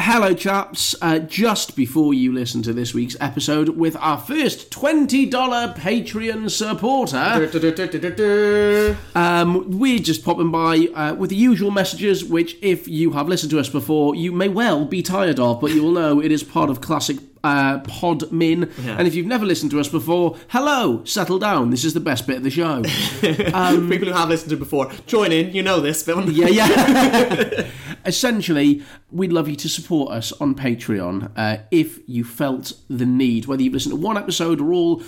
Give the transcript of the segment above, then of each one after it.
Hello chaps, just before you listen to this week's episode with our first $20 Patreon supporter, we're just popping by with the usual messages, which if you have listened to us before, you may well be tired of, but you will know it is part of classic Podmin. Yeah. And if you've never listened to us before, hello, settle down, this is the best bit of the show. People who have listened to it before, join in, you know this film. Yeah. Essentially, we'd love you to support us on Patreon if you felt the need, whether you've listened to one episode or all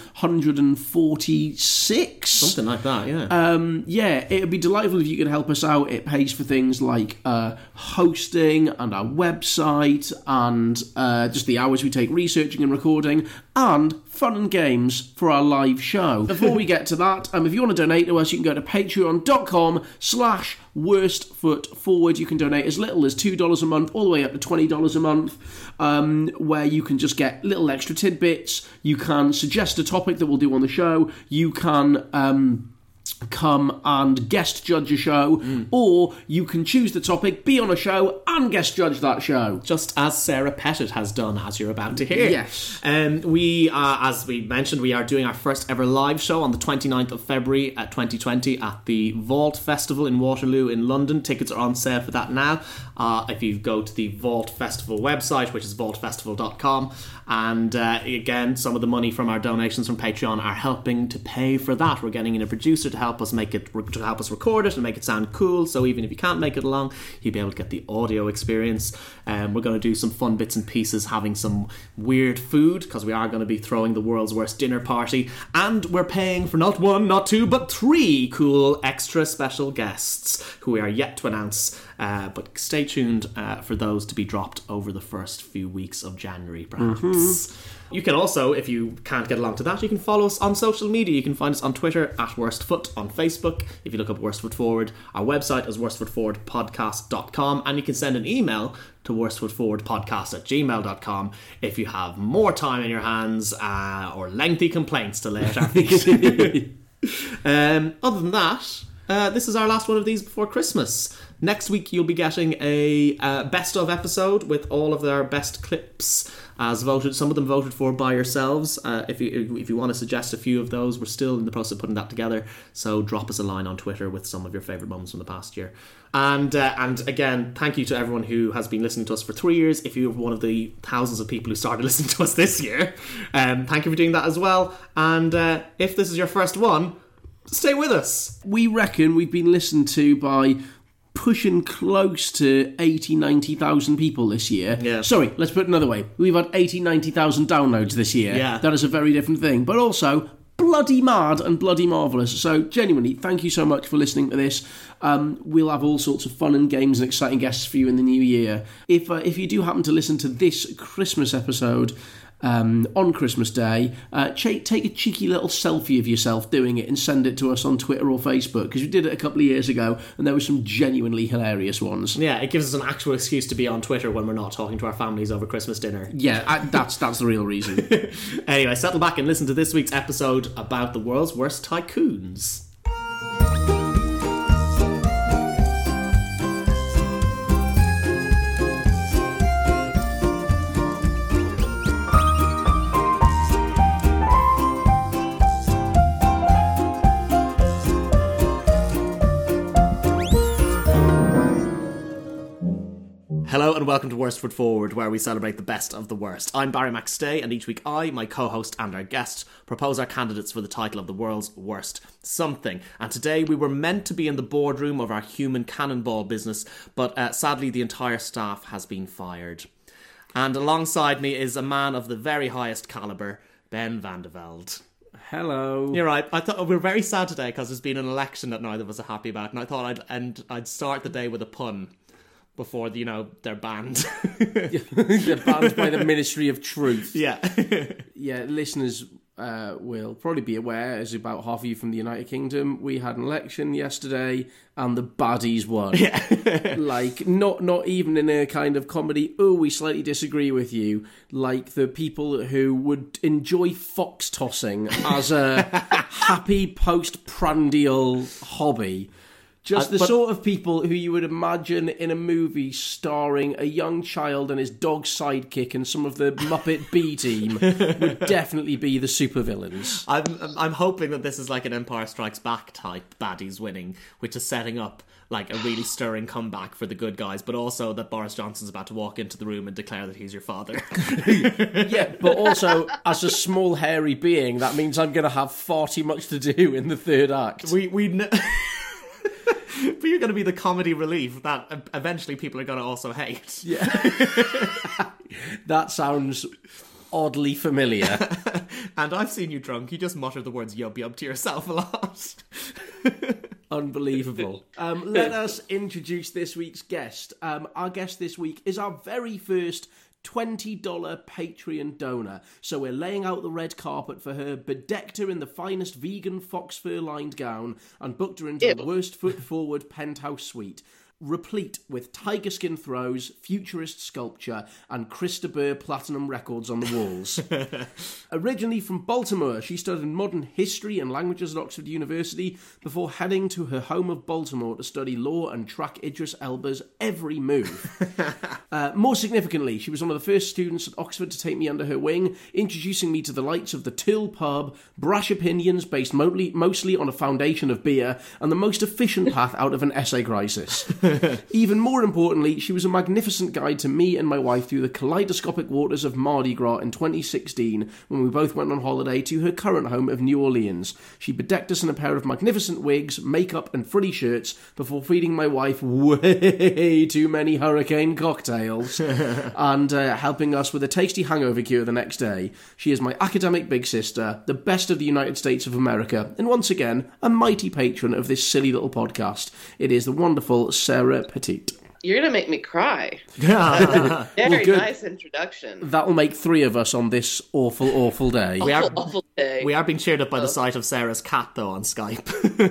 146. Something like that, yeah. Yeah, it would be delightful if you could help us out. It pays for things like hosting and our website and just the hours we take researching and recording, and fun and games for our live show. Before we get to that, if you want to donate to us, you can go to patreon.com/worstfootforward. You can donate as little as $2 a month, all the way up to $20 a month, where you can just get little extra tidbits. You can suggest a topic that we'll do on the show. You can come and guest judge a show, or you can choose the topic, be on a show, and guest judge that show. Just as Sarah Pettit has done, as you're about to hear. Yes. We are, as we mentioned, we are doing our first ever live show on the 29th of February 2020 at the Vault Festival in Waterloo in London. Tickets are on sale for that now. If you go to the Vault Festival website, which is vaultfestival.com, and again, some of the money from our donations from Patreon are helping to pay for that. We're getting in a producer to help us record it and make it sound cool, so even if you can't make it along, you'll be able to get the audio experience. We're going to do some fun bits and pieces, having some weird food, because we are going to be throwing the world's worst dinner party, and we're paying for not one, not two, but 3 cool extra special guests who we are yet to announce, but stay tuned for those to be dropped over the first few weeks of January, perhaps. You can also, if you can't get along to that, you can follow us on social media. You can find us on Twitter at WorstFoot, on Facebook if you look up Worst Foot Forward. Our website is worstfootforwardpodcast.com, and you can send an email to worstfootforwardpodcast@gmail.com if you have more time in your hands or lengthy complaints to lay at our feet. Other than that, this is our last one of these before Christmas. Next week you'll be getting a best of episode with all of our best clips as voted. Some of them voted for by yourselves. If you want to suggest a few of those, we're still in the process of putting that together. So drop us a line on Twitter with some of your favourite moments from the past year. And again, thank you to everyone who has been listening to us for 3 years. If you're one of the thousands of people who started listening to us this year, thank you for doing that as well. And if this is your first one, stay with us. We reckon we've been listened to by pushing close to 90,000 people this year. Yeah. Sorry, let's put it another way. We've had 90,000 downloads this year. Yeah. That is a very different thing. But also, bloody mad and bloody marvellous. So, genuinely, thank you so much for listening to this. We'll have all sorts of fun and games and exciting guests for you in the new year. If you do happen to listen to this Christmas episode on Christmas Day, take a cheeky little selfie of yourself doing it and send it to us on Twitter or Facebook, because we did it a couple of years ago and there were some genuinely hilarious ones. Yeah, it gives us an actual excuse to be on Twitter when we're not talking to our families over Christmas dinner. Yeah, that's the real reason. Anyway, settle back and listen to this week's episode about the world's worst tycoons. Hello and welcome to Worst Foot Forward, where we celebrate the best of the worst. I'm Barry McStay, and each week I, my co-host and our guest propose our candidates for the title of the world's worst something. And today we were meant to be in the boardroom of our human cannonball business, but sadly the entire staff has been fired. And alongside me is a man of the very highest calibre, Ben van der Velde. Hello. You're right. I thought we're very sad today because there's been an election that neither of us are happy about, and I thought I'd start the day with a pun. Before, they're banned. They're banned by the Ministry of Truth. Yeah. Yeah, listeners will probably be aware, as about half of you from the United Kingdom, we had an election yesterday and the baddies won. Yeah. Like, not even in a kind of comedy, we slightly disagree with you, like the people who would enjoy fox tossing as a happy post-prandial hobby Just the sort of people who you would imagine in a movie starring a young child and his dog sidekick and some of the Muppet B team would definitely be the supervillains. I'm hoping that this is like an Empire Strikes Back type baddies winning, which is setting up like a really stirring comeback for the good guys, but also that Boris Johnson's about to walk into the room and declare that he's your father. Yeah, but also, as a small, hairy being, that means I'm going to have far too much to do in the third act. But you're going to be the comedy relief that eventually people are going to also hate. Yeah. That sounds oddly familiar. And I've seen you drunk. You just mutter the words yub yub to yourself a lot. Unbelievable. Let us introduce this week's guest. Our guest this week is our very first $20 Patreon donor. So we're laying out the red carpet for her, bedecked her in the finest vegan fox fur-lined gown, and booked her into the worst foot forward penthouse suite, replete with tiger skin throws, futurist sculpture, and Krista Burr platinum records on the walls. Originally from Baltimore, she studied modern history and languages at Oxford University before heading to her home of Baltimore to study law and track Idris Elba's every move. More significantly, she was one of the first students at Oxford to take me under her wing, introducing me to the lights of the Till pub, brash opinions based mostly on a foundation of beer, and the most efficient path out of an essay crisis. Even more importantly, she was a magnificent guide to me and my wife through the kaleidoscopic waters of Mardi Gras in 2016 when we both went on holiday to her current home of New Orleans. She bedecked us in a pair of magnificent wigs, makeup and frilly shirts before feeding my wife way too many hurricane cocktails and helping us with a tasty hangover cure the next day. She is my academic big sister, the best of the United States of America, and once again, a mighty patron of this silly little podcast. It is the wonderful Sarah Petite. You're going to make me cry. Very nice introduction. That'll make three of us on this awful, awful day. Awful day. We are being cheered up by the sight of Sarah's cat, though, on Skype.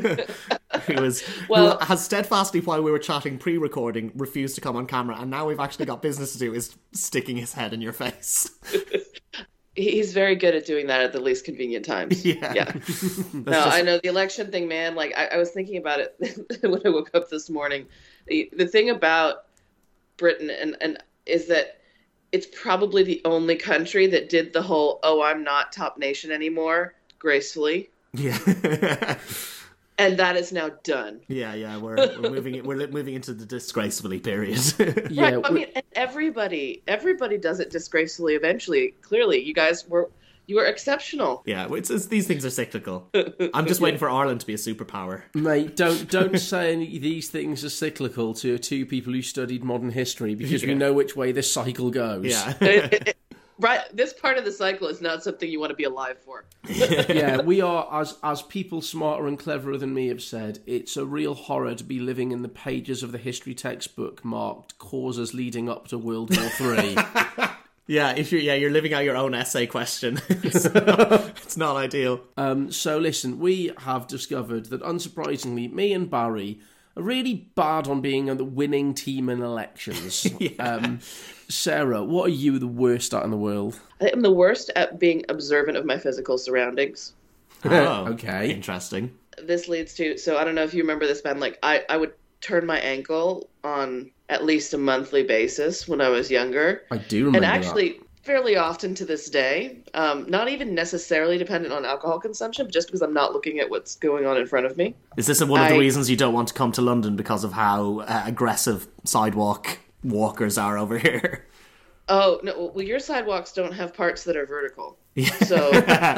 who has steadfastly, while we were chatting pre-recording, refused to come on camera, and now we've actually got business to do, is sticking his head in your face. He's very good at doing that at the least convenient times. Yeah. No, I know the election thing, man. Like I was thinking about it when I woke up this morning. The thing about Britain and is that it's probably the only country that did the whole I'm not top nation anymore gracefully. Yeah. And that is now done. Yeah, we're moving into the disgracefully period. Yeah, right. I mean, and everybody does it disgracefully eventually. Clearly, you were exceptional. Yeah, it's these things are cyclical. I'm just waiting for Ireland to be a superpower. Mate, don't say these things are cyclical to two people who studied modern history, because we know which way this cycle goes. Yeah. Right, this part of the cycle is not something you want to be alive for. Yeah, we are, as people smarter and cleverer than me have said, it's a real horror to be living in the pages of the history textbook marked causes leading up to World War III. Yeah, you're living out your own essay question. It's not ideal. So listen, we have discovered that, unsurprisingly, me and Barry are really bad on being the winning team in elections. Yeah. Sarah, what are you the worst at in the world? I am the worst at being observant of my physical surroundings. Oh, okay. Interesting. This leads to, so I don't know if you remember this, Ben, like I would turn my ankle on at least a monthly basis when I was younger. I do remember that. And actually, fairly often to this day, not even necessarily dependent on alcohol consumption, but just because I'm not looking at what's going on in front of me. Is this one of the reasons you don't want to come to London, because of how aggressive sidewalk walkers are over here? Oh, no, well, your sidewalks don't have parts that are vertical. So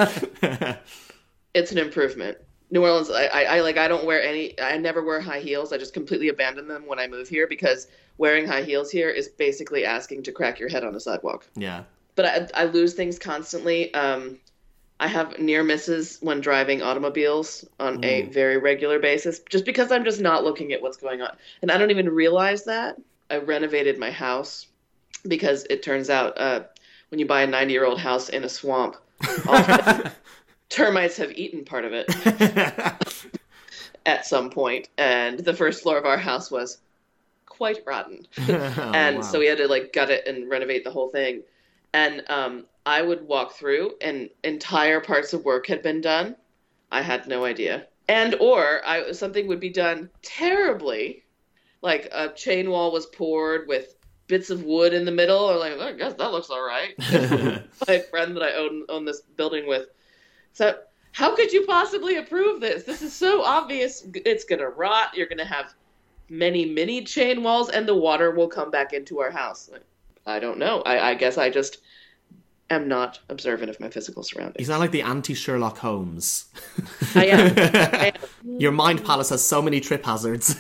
it's an improvement. New Orleans, I don't wear I never wear high heels. I just completely abandon them when I move here, because wearing high heels here is basically asking to crack your head on a sidewalk. Yeah. But I lose things constantly. I have near misses when driving automobiles on a very regular basis, just because I'm just not looking at what's going on. And I don't even realize that. I renovated my house because it turns out when you buy a 90-year-old house in a swamp, termites have eaten part of it at some point. And the first floor of our house was quite rotten. So we had to gut it and renovate the whole thing. And I would walk through and entire parts of work had been done. I had no idea. something would be done terribly, like a chain wall was poured with bits of wood in the middle, or like, I guess that looks all right. My friend that I own this building with. So how could you possibly approve this? This is so obvious. It's going to rot. You're going to have many chain walls, and the water will come back into our house. Like, I don't know. I guess I just am not observant of my physical surroundings. You sound like the anti-Sherlock Holmes. I am. Your mind palace has so many trip hazards.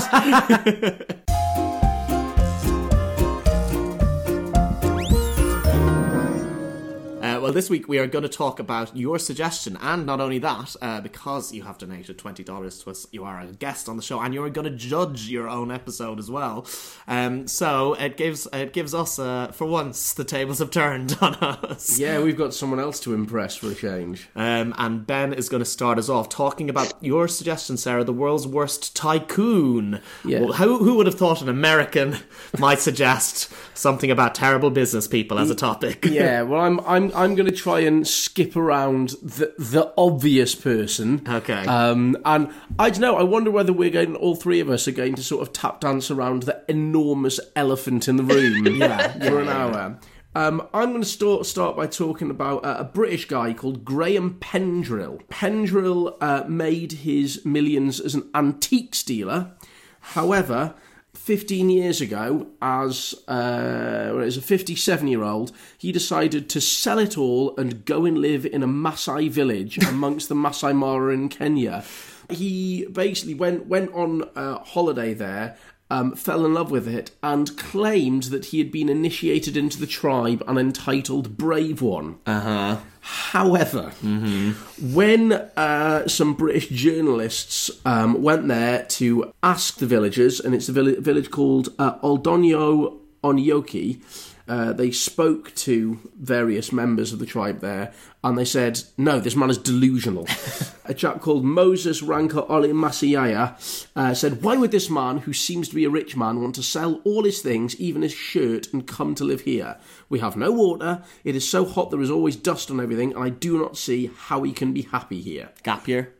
Well, this week we are going to talk about your suggestion, and not only that, because you have donated $20 to us, you are a guest on the show, and you're going to judge your own episode as well. So it gives us, for once, the tables have turned on us. Yeah, we've got someone else to impress for a change. And Ben is going to start us off talking about your suggestion, Sarah, the world's worst tycoon. Yeah. Well, who would have thought an American might suggest something about terrible business people as a topic? Yeah, well, I'm going to try and skip around the obvious person. Okay. And I don't know, I wonder whether all three of us are going to sort of tap dance around the enormous elephant in the room for an hour. I'm going to start by talking about a British guy called Graham Pendrill. Pendrill made his millions as an antiques dealer. However, 15 years ago, as a 57-year-old, he decided to sell it all and go and live in a Maasai village amongst the Masai Mara in Kenya. He basically went on a holiday there, fell in love with it, and claimed that he had been initiated into the tribe and entitled Brave One. Uh-huh. However, when some British journalists went there to ask the villagers, and it's a village called Oldonyo Onyoki, they spoke to various members of the tribe there, and they said, no, this man is delusional. A chap called Moses Ranka Ole Masiyaya said, why would this man, who seems to be a rich man, want to sell all his things, even his shirt, and come to live here? We have no water, it is so hot there is always dust on everything, and I do not see how he can be happy here. Gap year?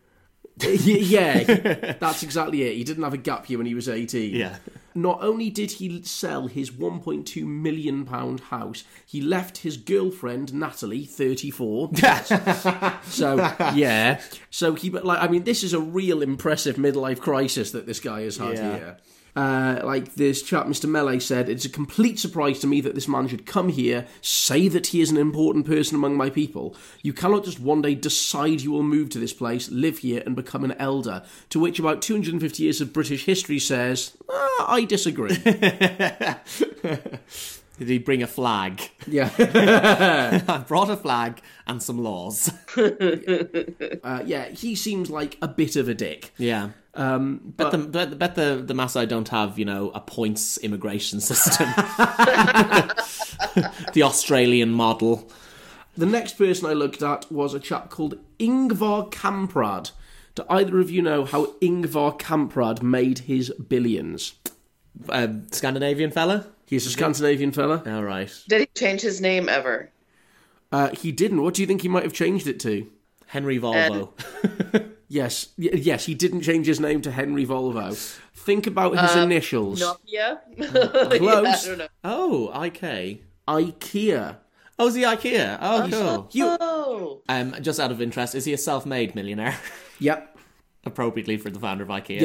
Yeah, that's exactly it. He didn't have a gap year when he was 18. Yeah. Not only did he sell his £1.2 million house, he left his girlfriend, Natalie, 34. So, yeah. So, this is a real impressive midlife crisis that this guy has had here. Like this chap, Mr. Melee, said, it's a complete surprise to me that this man should come here, say that he is an important person among my people. You cannot just one day decide you will move to this place, live here, and become an elder. To which about 250 years of British history says, I disagree. Did he bring a flag? Yeah. I brought a flag and some laws. Yeah, he seems like a bit of a dick. Yeah. Bet the Maasai don't have, a points immigration system. The Australian model. The next person I looked at was a chap called Ingvar Kamprad. Do either of you know how Ingvar Kamprad made his billions? Scandinavian fella? He's a Scandinavian fella. All right. Did he change his name ever? He didn't. What do you think he might have changed it to? Henry Volvo. Yes, he didn't change his name to Henry Volvo. Think about his initials. Nokia? Close. Yeah, I don't know. Oh, IK. IKEA. Oh, is he IKEA? Oh, cool. Oh. Just out of interest, is he a self-made millionaire? Yep. Appropriately for the founder of IKEA.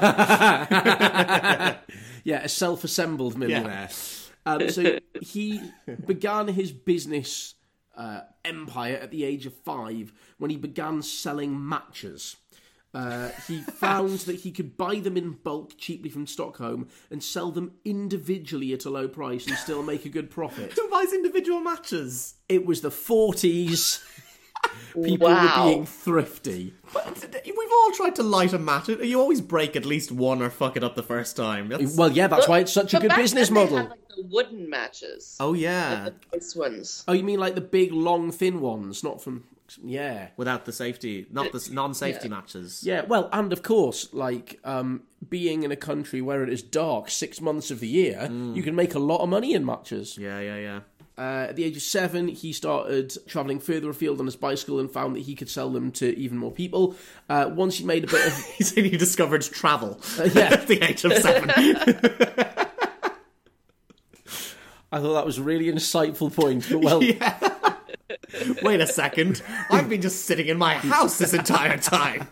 Yeah. Yeah, a self-assembled millionaire. Yeah. So he began his business empire at the age of 5 when he began selling matches. He found that he could buy them in bulk cheaply from Stockholm and sell them individually at a low price and still make a good profit. Who buys individual matches? It was the 40s. People were being thrifty. But we've all tried to light a match. You always break at least one or fuck it up the first time. Well, yeah, that's why it's such a good business model. They had, the wooden matches. Oh, yeah. Like the nice ones. Oh, you mean like the big, long, thin ones, not from... Yeah. Without the safety, not the non-safety matches. Yeah, well, and of course, being in a country where it is dark 6 months of the year, you can make a lot of money in matches. Yeah. At the age of 7, he started travelling further afield on his bicycle and found that he could sell them to even more people. Once he made a bit of... He said he discovered travel yeah. at the age of 7. I thought that was a really insightful point, but well... Yeah. Wait a second. I've been just sitting in my house this entire time.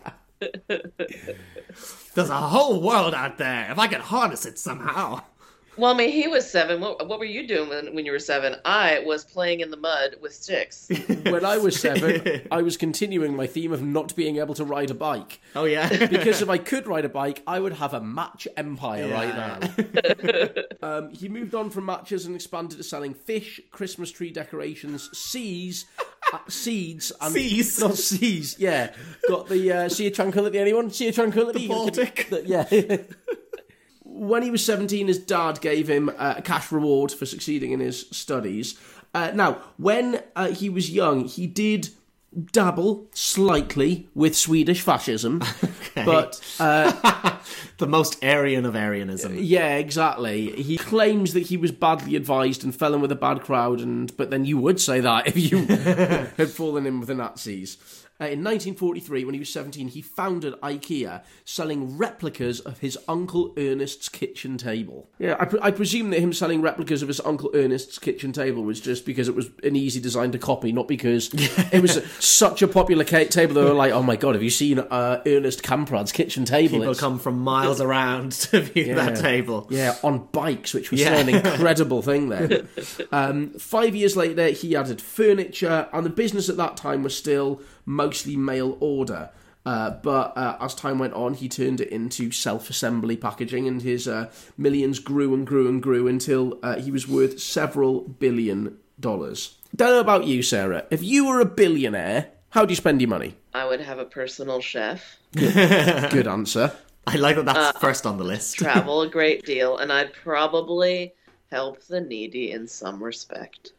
There's a whole world out there. If I could harness it somehow. Well, I mean, he was 7. What were you doing when you were 7? I was playing in the mud with sticks. When I was 7, I was continuing my theme of not being able to ride a bike. Oh, yeah? Because if I could ride a bike, I would have a match empire right now. He moved on from matches and expanded to selling fish, Christmas tree decorations, seeds, and... Seas? Not seas, yeah. Got the Sea Tranquility, anyone? Sea Tranquility? The Baltic? Yeah. When he was 17, his dad gave him a cash reward for succeeding in his studies. Now, when he was young, he did dabble slightly with Swedish fascism. Okay. But... the most Aryan of Aryanism. Yeah, exactly. He claims that he was badly advised and fell in with a bad crowd, but then you would say that if you had fallen in with the Nazis. In 1943, when he was 17, he founded IKEA, selling replicas of his Uncle Ernest's kitchen table. Yeah, I presume that him selling replicas of his Uncle Ernest's kitchen table was just because it was an easy design to copy, not because it was such a popular table that they were like, oh my god, have you seen Ernest Camprad's kitchen table? People come from miles around to view that table. Yeah, on bikes, which was an incredible thing then. 5 years later, he added furniture, and the business at that time was still mostly mail order. But as time went on, he turned it into self-assembly packaging, and his millions grew and grew and grew until he was worth several $1 billion. Don't know about you, Sarah. If you were a billionaire, how do you spend your money? I would have a personal chef. Good answer. I like that that's first on the list. Travel a great deal, and I'd probably help the needy in some respect.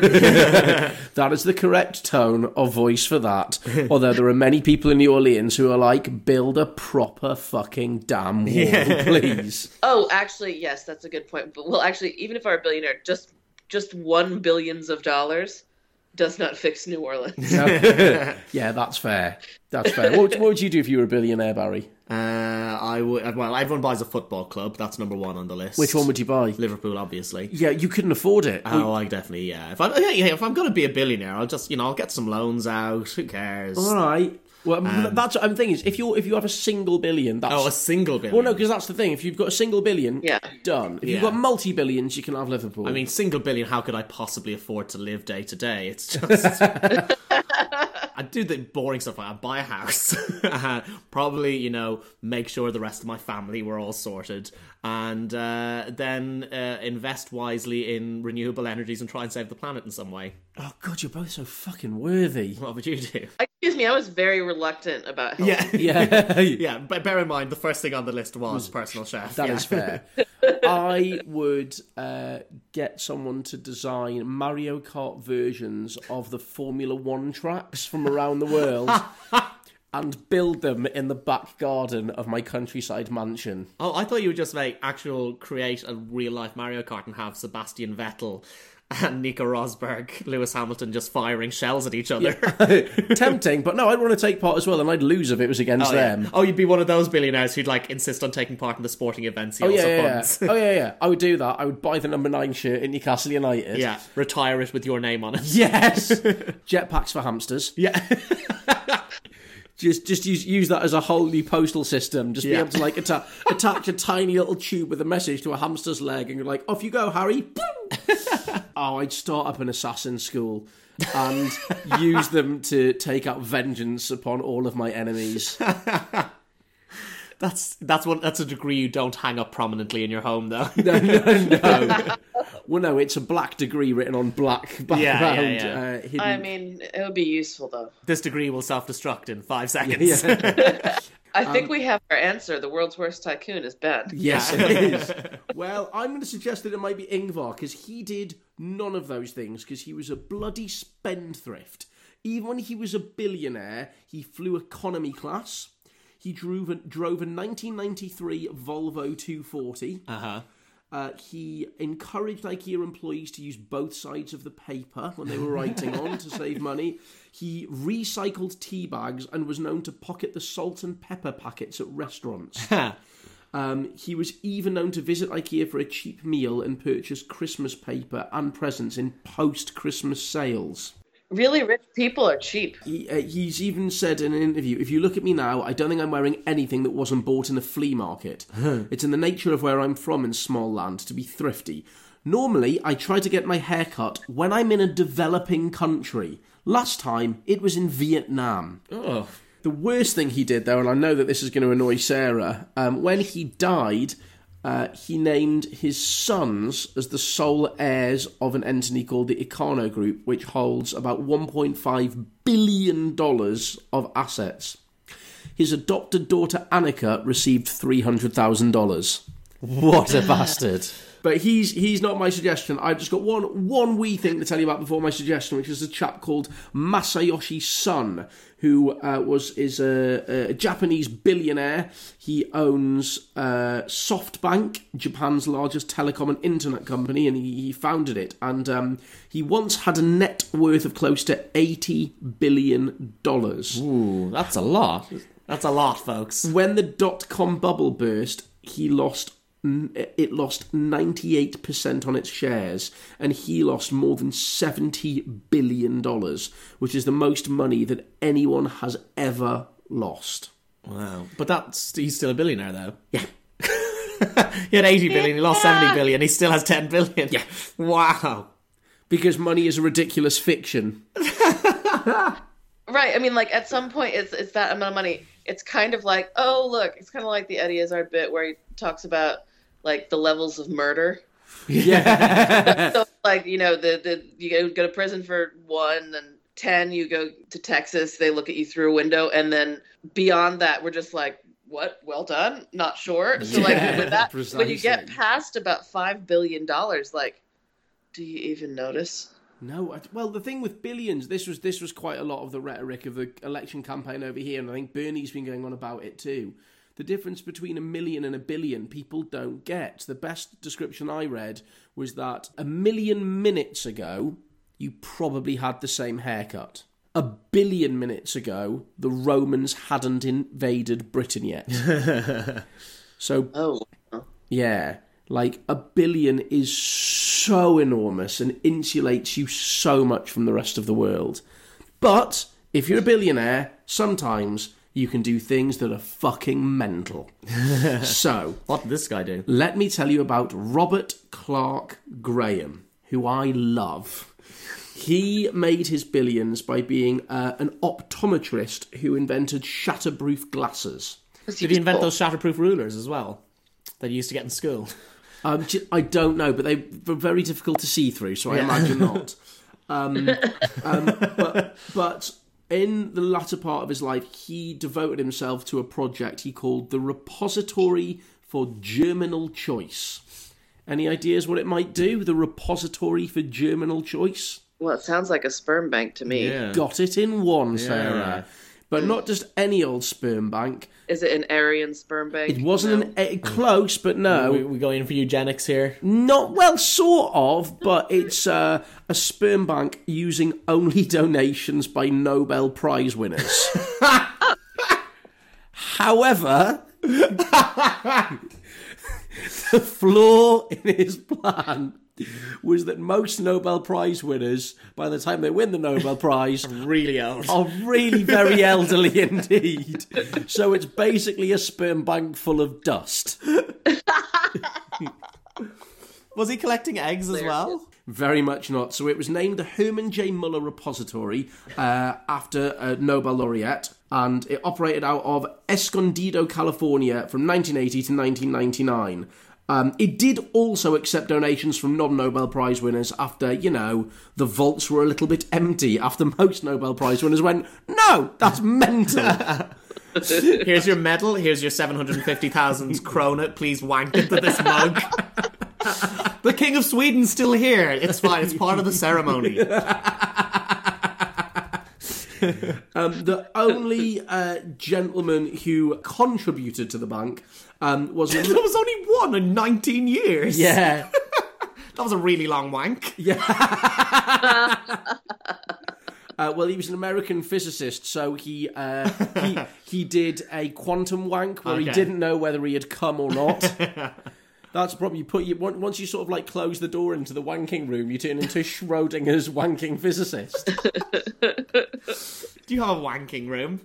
That is the correct tone of voice for that. Although there are many people in New Orleans who are like, build a proper fucking damn wall, please. Oh, actually, yes, that's a good point. But well, actually, even if I were a billionaire, just $1 billion does not fix New Orleans. Yeah, that's fair. That's fair. What would you do if you were a billionaire, Barry? I would. Well, everyone buys a football club. That's number one on the list. Which one would you buy? Liverpool, obviously. Yeah, you couldn't afford it. Oh, I definitely, yeah. If I'm going to be a billionaire, I'll just, I'll get some loans out. Who cares? All right. Well, that's the thing is, if you have a single billion, that's... Oh, a single billion. Well, no, because that's the thing. If you've got a single billion, yeah, done. If you've got multi-billions, you can have Liverpool. I mean, single billion, how could I possibly afford to live day to day? It's just... I'd do the boring stuff. I'd buy a house. Probably, make sure the rest of my family were all sorted. And then invest wisely in renewable energies and try and save the planet in some way. Oh, God, you're both so fucking worthy. What would you do? Excuse me, I was very reluctant about helping. Yeah. But bear in mind, the first thing on the list was personal chef. That is fair. I would get someone to design Mario Kart versions of the Formula One tracks from around the world and build them in the back garden of my countryside mansion. Oh, I thought you would just create a real-life Mario Kart and have Sebastian Vettel and Nico Rosberg, Lewis Hamilton just firing shells at each other. Yeah. Tempting, but no, I'd want to take part as well, and I'd lose if it was against them. Oh, you'd be one of those billionaires who'd insist on taking part in the sporting events he funds. Oh, yeah. I would do that. I would buy the number 9 shirt in Newcastle United. Yeah, retire it with your name on it. Yes! Jetpacks for hamsters. Yeah. Just use that as a whole new postal system. Just be able to attach a tiny little tube with a message to a hamster's leg, and you're like, off you go, Harry. Oh, I'd start up an assassin school and use them to take out vengeance upon all of my enemies. That's a degree you don't hang up prominently in your home, though. No. Well, no, it's a black degree written on black background. Yeah. I mean, it would be useful, though. This degree will self-destruct in 5 seconds. Yeah. I think we have our answer. The world's worst tycoon is Ben. Yes, it is. Well, I'm going to suggest that it might be Ingvar, because he did none of those things, because he was a bloody spendthrift. Even when he was a billionaire, he flew economy class. He drove a 1993 Volvo 240. He encouraged IKEA employees to use both sides of the paper when they were writing on to save money. He recycled tea bags and was known to pocket the salt and pepper packets at restaurants. He was even known to visit IKEA for a cheap meal and purchase Christmas paper and presents in post-Christmas sales. Really rich people are cheap. He's even said in an interview, if you look at me now, I don't think I'm wearing anything that wasn't bought in a flea market. It's in the nature of where I'm from in small land to be thrifty. Normally, I try to get my hair cut when I'm in a developing country. Last time, it was in Vietnam. Oh. The worst thing he did, though, and I know that this is going to annoy Sarah, when he died, he named his sons as the sole heirs of an entity called the Econo Group, which holds about $1.5 billion of assets. His adopted daughter Annika received $300,000. What a bastard. But he's not my suggestion. I've just got one wee thing to tell you about before my suggestion, which is a chap called Masayoshi Son, who is a Japanese billionaire. He owns SoftBank, Japan's largest telecom and internet company, and he founded it. And he once had a net worth of close to $80 billion. Ooh, that's a lot. That's a lot, folks. When the dot-com bubble burst, it lost 98% on its shares, and he lost more than $70 billion, which is the most money that anyone has ever lost. Wow. But he's still a billionaire, though. Yeah. He had 80 billion, he lost 70 billion, he still has 10 billion. Yeah. Wow. Because money is a ridiculous fiction. Right, I mean, like, at some point, it's that amount of money. It's kind of like, oh, look, it's kind of like the Eddie Izzard bit where he talks about, like, the levels of murder. Yeah. So, like, you know, you go to prison for 1, and 10, you go to Texas, they look at you through a window, and then beyond that, we're just like, what? Well done? Not sure. So, like, with that, when you get past about $5 billion, like, do you even notice? No, well, the thing with billions, this was quite a lot of the rhetoric of the election campaign over here, and I think Bernie's been going on about it too. The difference between $1 million and $1 billion, people don't get. The best description I read was that 1 million minutes ago, you probably had the same haircut. 1 billion minutes ago, the Romans hadn't invaded Britain yet. So, yeah, like 1 billion is so enormous and insulates you so much from the rest of the world. But if you're a billionaire, sometimes you can do things that are fucking mental. So, what did this guy do? Let me tell you about Robert Clark Graham, who I love. He made his billions by being an optometrist who invented shatterproof glasses. Did he invent those shatterproof rulers as well that you used to get in school? I don't know, but they were very difficult to see through, so I imagine not. But in the latter part of his life, he devoted himself to a project he called the Repository for Germinal Choice. Any ideas what it might do, the Repository for Germinal Choice? Well, it sounds like a sperm bank to me. Yeah. Got it in one, Sarah. But not just any old sperm bank. Is it an Aryan sperm bank? It wasn't close, but no. We going in for eugenics here? Not, well, sort of, but it's a sperm bank using only donations by Nobel Prize winners. However, the flaw in his plan was that most Nobel Prize winners, by the time they win the Nobel Prize, really old. Are really very elderly indeed. So it's basically a sperm bank full of dust. Was he collecting eggs as well? Very much not. So it was named the Herman J. Muller Repository after a Nobel laureate, and it operated out of Escondido, California from 1980 to 1999. It did also accept donations from non-Nobel Prize winners after, the vaults were a little bit empty, after most Nobel Prize winners went, no, that's mental. Here's your medal, here's your 750,000 krona, please wank into this mug. The King of Sweden's still here. It's fine, it's part of the ceremony. The only gentleman who contributed to the bank was... There was only one in 19 years. Yeah. That was a really long wank. Yeah. Well, he was an American physicist, so he did a quantum wank where he didn't know whether he had come or not. That's probably once you sort of like close the door into the wanking room, you turn into Schrodinger's wanking physicist. Do you have a wanking room?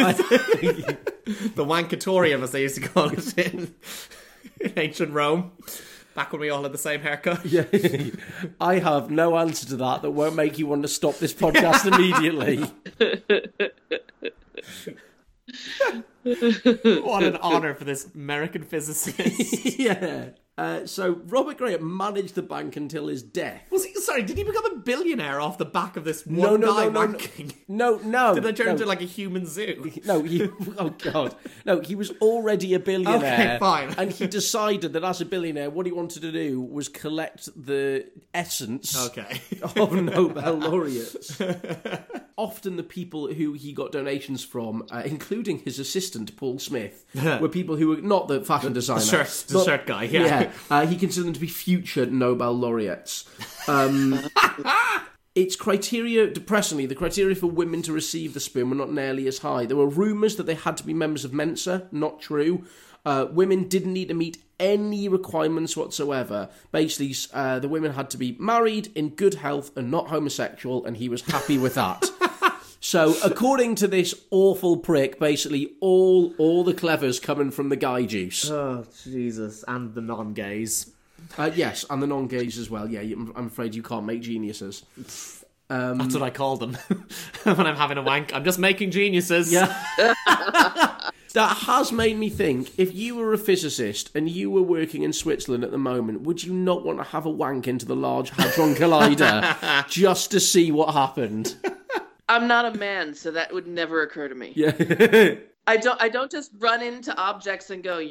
The wankatorium, as they used to call it in ancient Rome. Back when we all had the same haircut. Yeah, I have no answer to that won't make you want to stop this podcast immediately. What an honour for this American physicist. Yeah. So Robert Graham managed the bank until his death. Did he become a billionaire off the back of this one guy wanking? No. Did they turn into like a human zoo? No, oh God. No, he was already a billionaire. Okay, fine. And he decided that as a billionaire, what he wanted to do was collect the essence of Nobel laureates. Often the people who he got donations from, including his assistant, Paul Smith, were people who were not the fashion designer. The shirt guy, yeah. He considered them to be future Nobel laureates. Its criteria, depressingly, the criteria for women to receive the spoon were not nearly as high. There were rumours that they had to be members of Mensa, not true. Women didn't need to meet any requirements whatsoever. Basically, the women had to be married, in good health, and not homosexual, and he was happy with that. So, according to this awful prick, basically all the clever's coming from the guy juice. Oh, Jesus. And the non-gays. Yes, and the non-gays as well. Yeah, I'm afraid you can't make geniuses. That's what I call them. When I'm having a wank, I'm just making geniuses. Yeah. That has made me think, if you were a physicist and you were working in Switzerland at the moment, would you not want to have a wank into the Large Hadron Collider just to see what happened? I'm not a man, so that would never occur to me. Yeah. I don't just run into objects and go,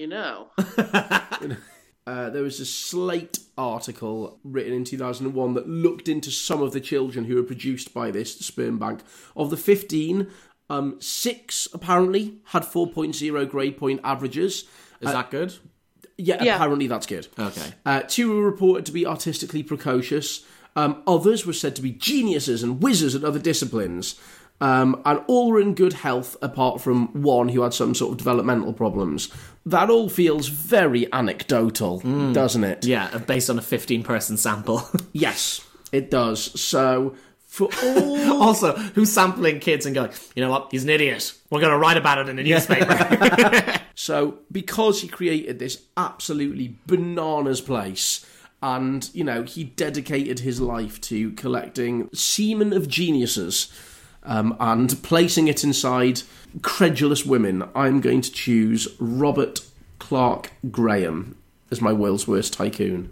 There was a Slate article written in 2001 that looked into some of the children who were produced by this sperm bank. Of the 15, 6 apparently had 4.0 grade point averages. Is that good? Yeah, apparently that's good. Okay. 2 were reported to be artistically precocious. Others were said to be geniuses and whizzes at other disciplines. And all were in good health apart from one who had some sort of developmental problems. That all feels very anecdotal, doesn't it? Yeah, based on a 15-person sample. Yes, it does. So, for all... Also, who's sampling kids and going, you know what, he's an idiot. We're going to write about it in a newspaper. So, because he created this absolutely bananas place... And, he dedicated his life to collecting semen of geniuses and placing it inside credulous women. I'm going to choose Robert Clark Graham as my world's worst tycoon.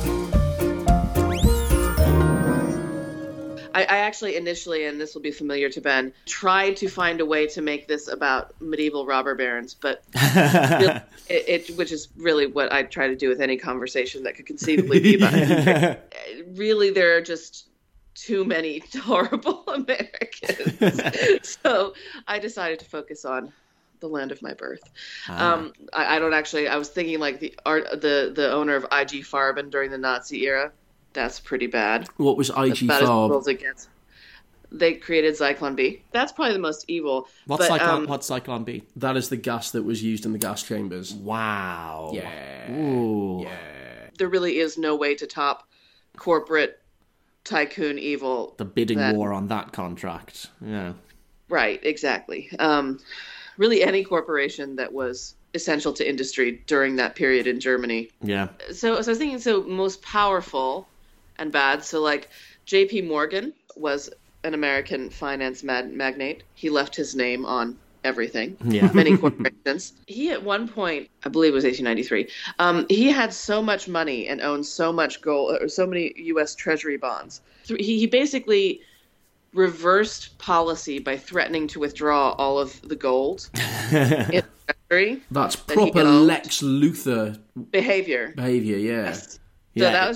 I actually initially, and this will be familiar to Ben, tried to find a way to make this about medieval robber barons, but which is really what I try to do with any conversation that could conceivably be about it. Really, there are just too many horrible Americans. So I decided to focus on the land of my birth. I don't actually, I was thinking like the owner of IG Farben during the Nazi era. That's pretty bad. What was IG Farb? They created Zyklon B. That's probably the most evil. What's Zyklon B? That is the gas that was used in the gas chambers. Wow. Yeah. Ooh. Yeah. There really is no way to top corporate tycoon evil. The bidding war on that contract. Yeah. Right, exactly. Really any corporation that was essential to industry during that period in Germany. Yeah. So I was thinking, most powerful and bad. So like J.P. Morgan was an American finance magnate. He left his name on everything. Yeah. Many corporations. He at one point, I believe it was 1893, he had so much money and owned so much gold, or so many U.S. Treasury bonds. He basically reversed policy by threatening to withdraw all of the gold in Treasury. That's proper Lex Luthor behavior. Yeah. Yes. So that was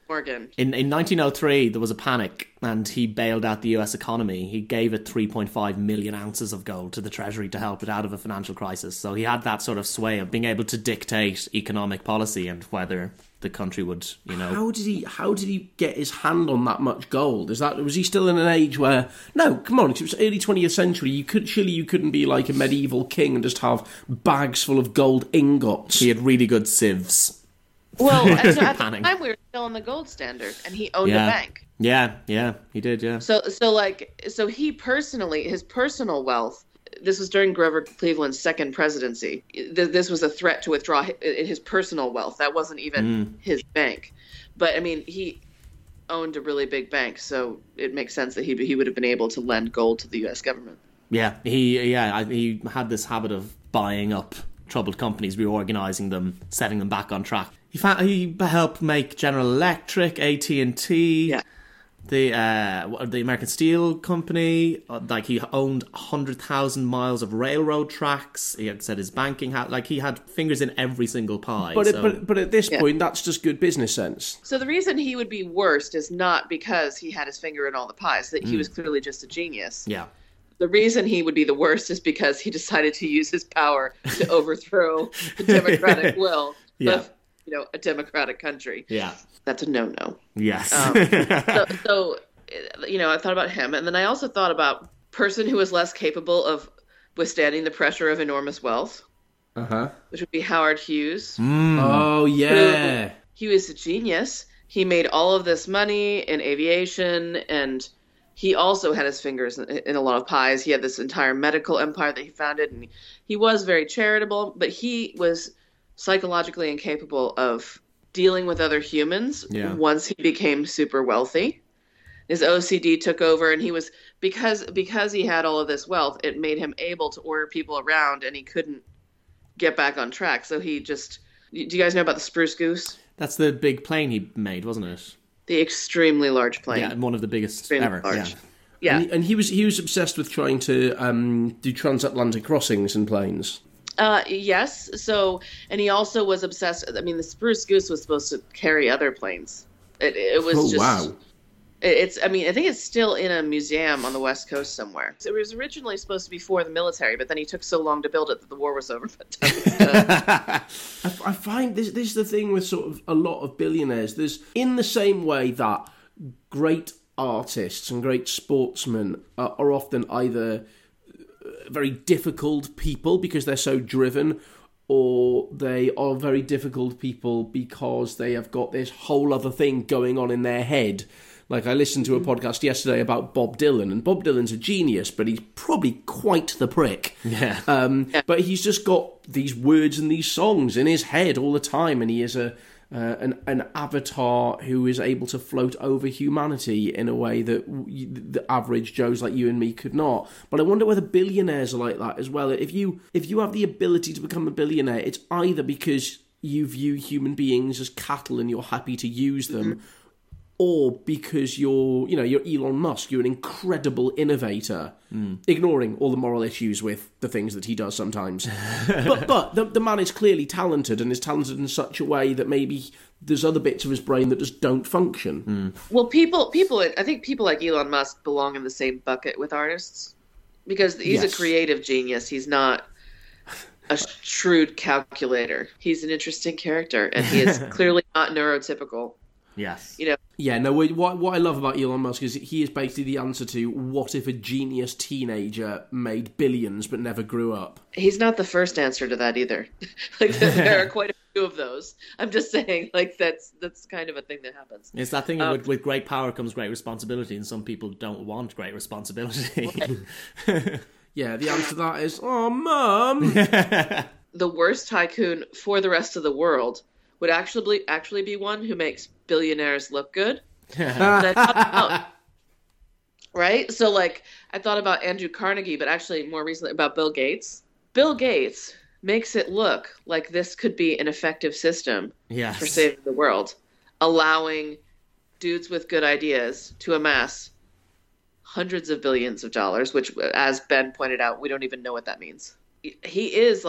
Morgan. In 1903, there was a panic, and he bailed out the US economy. He gave it 3.5 million ounces of gold to the Treasury to help it out of a financial crisis. So he had that sort of sway of being able to dictate economic policy and whether the country would, How did he get his hand on that much gold? Was he still in an age where? No, come on, it was early 20th century. You couldn't be like a medieval king and just have bags full of gold ingots. He had really good sieves. Well, at the time we were still on the gold standard, and he owned a bank. Yeah, he did. Yeah. So he personally, his personal wealth. This was during Grover Cleveland's second presidency. This was a threat to withdraw his personal wealth. That wasn't even his bank, but I mean, he owned a really big bank, so it makes sense that he would have been able to lend gold to the U.S. government. Yeah, he had this habit of buying up troubled companies, reorganizing them, setting them back on track. He helped make General Electric, AT&T, the American Steel Company. Like, he owned 100,000 miles of railroad tracks. He had said his banking he had fingers in every single pie. But at this point, that's just good business sense. So the reason he would be worst is not because he had his finger in all the pies; that he was clearly just a genius. Yeah. The reason he would be the worst is because he decided to use his power to overthrow the democratic will of, a democratic country. Yeah. That's a no-no. Yes. So, I thought about him. And then I also thought about person who was less capable of withstanding the pressure of enormous wealth, which would be Howard Hughes. Oh, yeah. He was a genius. He made all of this money in aviation, and he also had his fingers in a lot of pies. He had this entire medical empire that he founded, and he was very charitable, but he was psychologically incapable of dealing with other humans once he became super wealthy. His OCD took over, and he was because he had all of this wealth, it made him able to order people around, and he couldn't get back on track. So he just... Do you guys know about the Spruce Goose? That's the big plane he made, wasn't it? The extremely large plane. Yeah, one of the biggest extremely ever. Large. Yeah. And he was obsessed with trying to do transatlantic crossings in planes. Yes. So, and he also was obsessed. I mean, the Spruce Goose was supposed to carry other planes. It was just. Wow. I think it's still in a museum on the West Coast somewhere. It was originally supposed to be for the military, but then he took so long to build it that the war was over. I find this is the thing with sort of a lot of billionaires. There's, in the same way that great artists and great sportsmen are often either very difficult people because they're so driven, or they are very difficult people because they have got this whole other thing going on in their head. Like, I listened to a podcast yesterday about Bob Dylan, and Bob Dylan's a genius, but he's probably quite the prick. Yeah. But he's just got these words and these songs in his head all the time, and he is an avatar who is able to float over humanity in a way that the average Joes like you and me could not. But I wonder whether billionaires are like that as well. If you have the ability to become a billionaire, it's either because you view human beings as cattle and you're happy to use them, or because you're Elon Musk, you're an incredible innovator, ignoring all the moral issues with the things that he does sometimes. but the man is clearly talented, and is talented in such a way that maybe there's other bits of his brain that just don't function. Well, I think people like Elon Musk belong in the same bucket with artists, because he's a creative genius. He's not a shrewd calculator. He's an interesting character, and he is clearly not neurotypical. Yes. Yeah, no, what I love about Elon Musk is he is basically the answer to what if a genius teenager made billions but never grew up. He's not the first answer to that either. There are quite a few of those. I'm just saying, that's kind of a thing that happens. It's that thing with great power comes great responsibility, and some people don't want great responsibility. Yeah, the answer to that is, oh, Mum! The worst tycoon for the rest of the world would actually be one who makes billionaires look good. Right? So, I thought about Andrew Carnegie, but actually more recently about Bill Gates. Bill Gates makes it look like this could be an effective system for saving the world, allowing dudes with good ideas to amass hundreds of billions of dollars, which, as Ben pointed out, we don't even know what that means. He is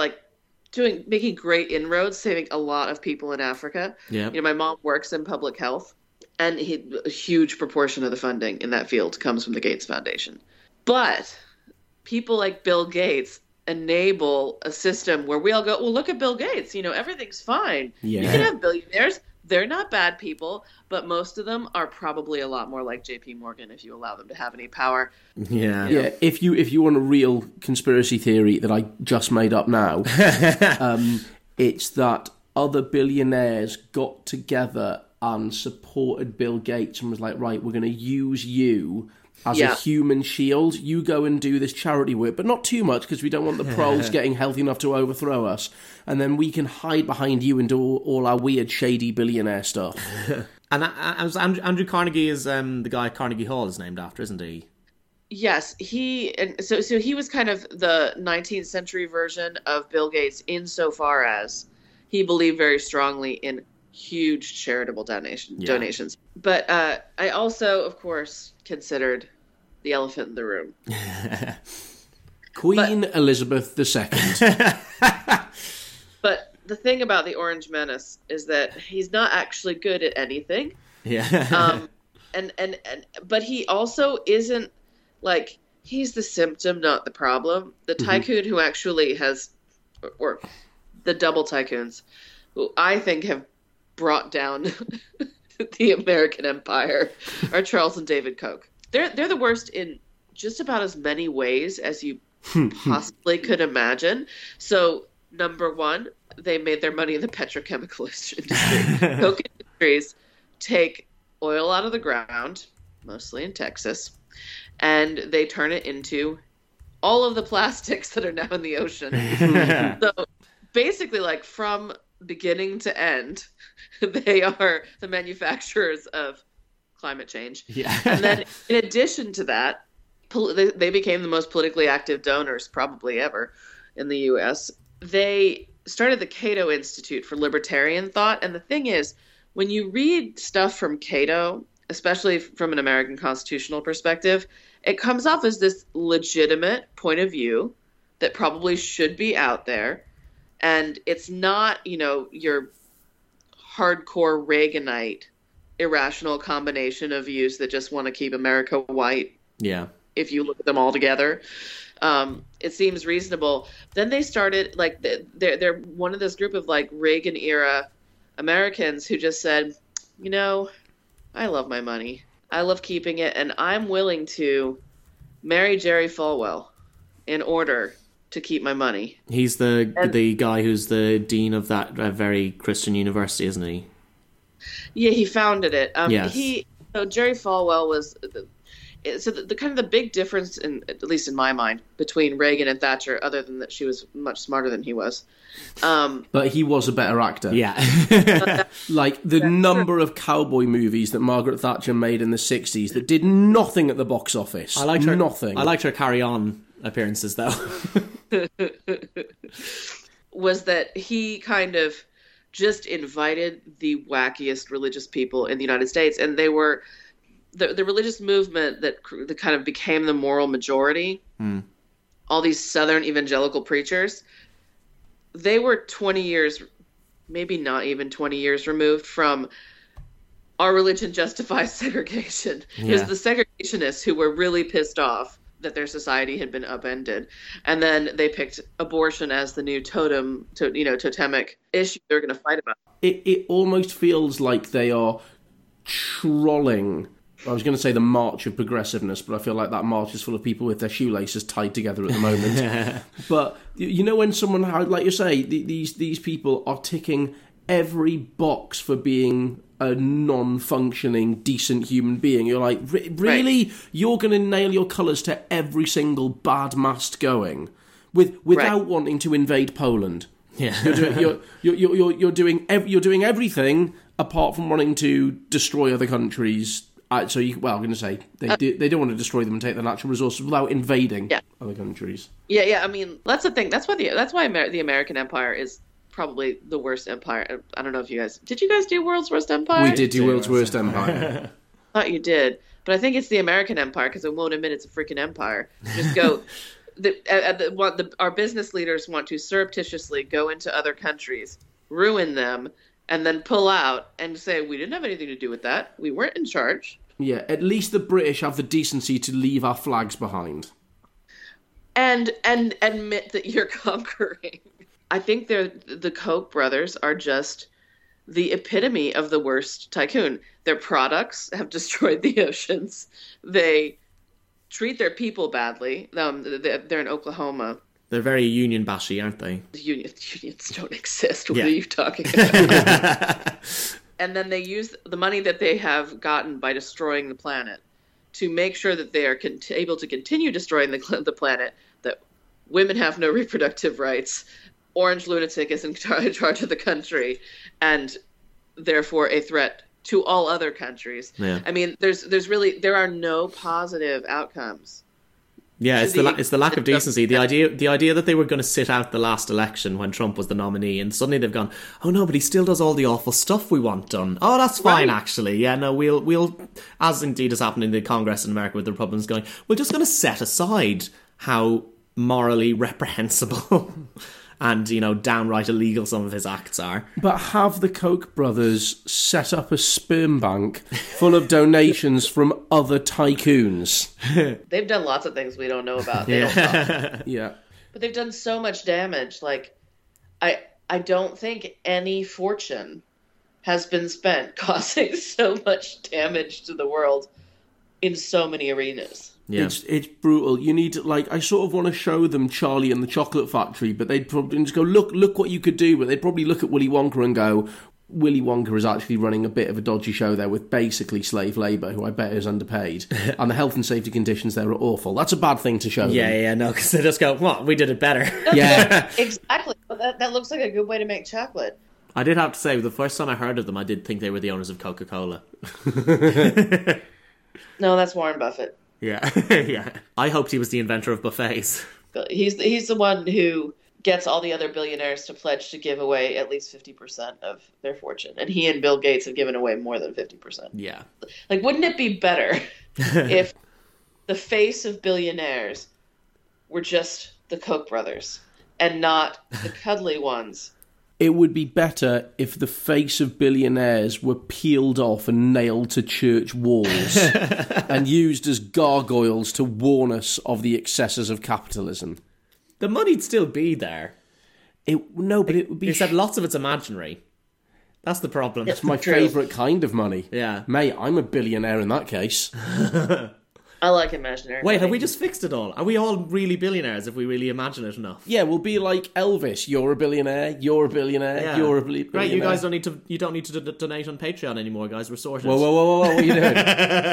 making great inroads, saving a lot of people in Africa. Yeah. My mom works in public health, And a huge proportion of the funding in that field comes from the Gates Foundation. But people like Bill Gates enable a system where we all go, well, look at Bill Gates. Everything's fine. Yeah. You can have billionaires. They're not bad people, but most of them are probably a lot more like J.P. Morgan if you allow them to have any power. Yeah. Yeah. If you want a real conspiracy theory that I just made up now, it's that other billionaires got together and supported Bill Gates and was like, right, we're going to use you as a human shield. You go and do this charity work, but not too much because we don't want the proles getting healthy enough to overthrow us. And then we can hide behind you and do all our weird, shady billionaire stuff. And Andrew Carnegie is the guy Carnegie Hall is named after, isn't he? Yes, so he was kind of the 19th century version of Bill Gates insofar as he believed very strongly in huge charitable donations. But I also, of course, considered the elephant in the room. Queen Elizabeth II. But the thing about the Orange Menace is that he's not actually good at anything. Yeah. But he also isn't, like, he's the symptom, not the problem. The tycoon who actually has, or the double tycoons, who I think have brought down the American empire, are Charles and David Koch. They're the worst in just about as many ways as you possibly could imagine. So, number one, they made their money in the petrochemical industry. Koch Industries take oil out of the ground, mostly in Texas, and they turn it into all of the plastics that are now in the ocean. So basically, like, from beginning to end, they are the manufacturers of climate change. Yeah. And then in addition to that, they became the most politically active donors probably ever in the U.S. They started the Cato Institute for Libertarian Thought. And the thing is, when you read stuff from Cato, especially from an American constitutional perspective, it comes off as this legitimate point of view that probably should be out there. And it's not, your hardcore Reaganite irrational combination of views that just want to keep America white. Yeah. If you look at them all together, it seems reasonable. Then they started, like, they're one of this group of, like, Reagan era Americans who just said, I love my money. I love keeping it, and I'm willing to marry Jerry Falwell in order to keep my money. He's the guy who's the dean of that very Christian university, isn't he? Yeah, he founded it. Yes. Jerry Falwell was the kind of the big difference, at least in my mind, between Reagan and Thatcher, other than that she was much smarter than he was. But he was a better actor. Yeah. Like the number of cowboy movies that Margaret Thatcher made in the 60s that did nothing at the box office. I liked her, nothing. I liked her Carry On appearances, though. Was that he kind of just invited the wackiest religious people in the United States, and they were the religious movement that kind of became the moral majority. All these Southern evangelical preachers, they were 20 years, maybe not even 20 years removed from our religion justifies segregation. Yeah. It was the segregationists who were really pissed off that their society had been upended. And then they picked abortion as the new totemic issue they're going to fight about. It almost feels like they are trolling. I was going to say the march of progressiveness, but I feel like that march is full of people with their shoelaces tied together at the moment. But when someone, like you say, these people are ticking every box for being a non-functioning, decent human being. You're like, really? Right. You're going to nail your colours to every single bad mast going without wanting to invade Poland. Yeah, you're doing everything apart from wanting to destroy other countries. I'm going to say they don't want to destroy them and take their natural resources without invading other countries. Yeah. I mean, that's the thing. That's why the American Empire is probably the worst empire. I don't know if you guys did do World's Worst Empire? We did do World's Worst Empire. I thought you did, but I think it's the American Empire because it won't admit it's a freaking empire. Just go. Our business leaders want to surreptitiously go into other countries, ruin them, and then pull out and say, we didn't have anything to do with that. We weren't in charge. Yeah, at least the British have the decency to leave our flags behind. And admit that you're conquering. I think the Koch brothers are just the epitome of the worst tycoon. Their products have destroyed the oceans. They treat their people badly. They're in Oklahoma. They're very union bashy, aren't they? Unions don't exist. What are you talking about? And then they use the money that they have gotten by destroying the planet to make sure that they are able to continue destroying the planet, that women have no reproductive rights, Orange Lunatic is in charge of the country, and therefore a threat to all other countries. Yeah. I mean, there are no positive outcomes. Yeah, it's the lack of decency. The idea that they were going to sit out the last election when Trump was the nominee, and suddenly they've gone, oh no, but he still does all the awful stuff we want done. Oh, that's fine, right. Actually. Yeah, no, we'll, as indeed has happened in the Congress in America with the Republicans going, we're just going to set aside how morally reprehensible and, downright illegal some of his acts are. But have the Koch brothers set up a sperm bank full of donations from other tycoons? They've done lots of things we don't know about. Yeah. But they've done so much damage. Like, I don't think any fortune has been spent causing so much damage to the world in so many arenas. Yeah. It's brutal. You need, I sort of want to show them Charlie and the Chocolate Factory, but they'd probably just go, look what you could do. But they'd probably look at Willy Wonka and go, Willy Wonka is actually running a bit of a dodgy show there with basically slave labour, who I bet is underpaid. And the health and safety conditions there are awful. That's a bad thing to show them. Yeah, no, because they just go, what, we did it better. Yeah. Exactly. That looks like a good way to make chocolate. I did have to say, the first time I heard of them, I did think they were the owners of Coca-Cola. No, that's Warren Buffett. Yeah, yeah. I hoped he was the inventor of buffets. He's the one who gets all the other billionaires to pledge to give away at least 50% of their fortune. And he and Bill Gates have given away more than 50%. Yeah. Wouldn't it be better if the face of billionaires were just the Koch brothers and not the cuddly ones? It would be better if the face of billionaires were peeled off and nailed to church walls and used as gargoyles to warn us of the excesses of capitalism. The money'd still be there. It would be... You said lots of it's imaginary. That's the problem. It's my favourite kind of money. Yeah. Mate, I'm a billionaire in that case. I like imaginary. Wait, have we just fixed it all? Are we all really billionaires if we really imagine it enough? Yeah, we'll be like Elvis. You're a billionaire. You're a billionaire. Yeah. You're a billionaire. Right, you guys don't need to donate on Patreon anymore, guys. We're sorted. Whoa! What are you doing?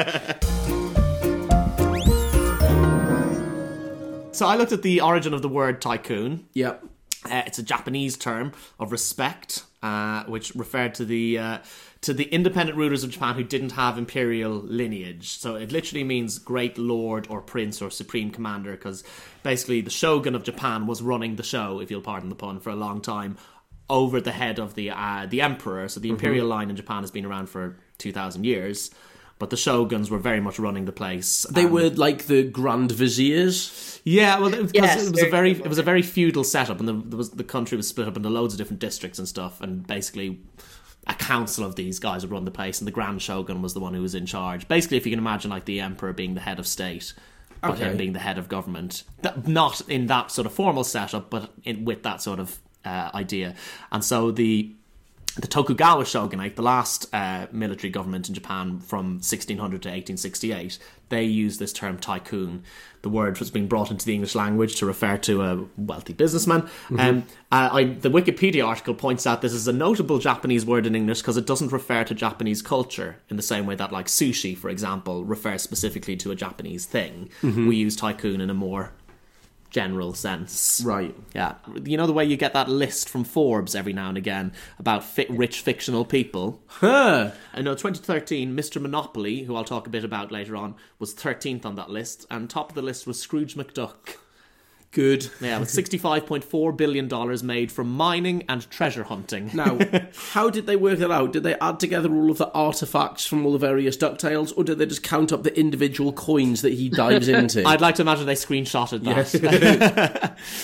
So I looked at the origin of the word tycoon. Yep. It's a Japanese term of respect, which referred to the independent rulers of Japan who didn't have imperial lineage. So it literally means great lord or prince or supreme commander, because basically the shogun of Japan was running the show, if you'll pardon the pun, for a long time over the head of the emperor. So the imperial line in Japan has been around for 2,000 years. But the shoguns were very much running the place. They were like the Grand Viziers. Yeah, well, it was a very feudal setup, and the country was split up into loads of different districts and stuff. And basically, a council of these guys would run the place, and the Grand Shogun was the one who was in charge. Basically, if you can imagine, like the emperor being the head of state, but him being the head of government, not in that sort of formal setup, but with that sort of idea. And so the Tokugawa shogunate, the last military government in Japan from 1600 to 1868, they used this term tycoon. The word was being brought into the English language to refer to a wealthy businessman. The Wikipedia article points out this is a notable Japanese word in English because it doesn't refer to Japanese culture in the same way that, like, sushi, for example, refers specifically to a Japanese thing. We use tycoon in a more general sense. Right. Yeah. You know the way you get that list from Forbes every now and again about rich fictional people? Huh. I know 2013, Mr. Monopoly, who I'll talk a bit about later on, was 13th on that list, and top of the list was Scrooge McDuck. Good. Yeah, with $65.4 billion made from mining and treasure hunting. Now, how did they work that out? Did they add together all of the artefacts from all the various DuckTales, or did they just count up the individual coins that he dives into? I'd like to imagine they screenshotted that. Yes.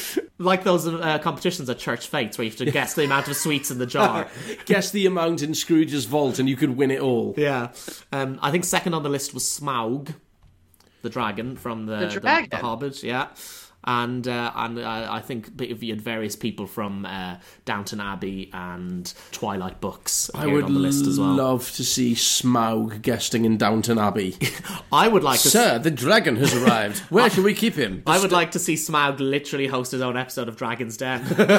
Like those competitions at church fetes where you have to guess the amount of sweets in the jar. Guess the amount in Scrooge's vault and you could win it all. Yeah. I think second on the list was Smaug, the dragon from the Hobbit. Yeah. And I think you had various people from Downton Abbey and Twilight books I would on the list as well. love to see Smaug guesting in Downton Abbey. I would like to... Sir, the dragon has arrived. Where shall we keep him? I would like to see Smaug literally host his own episode of Dragon's Den.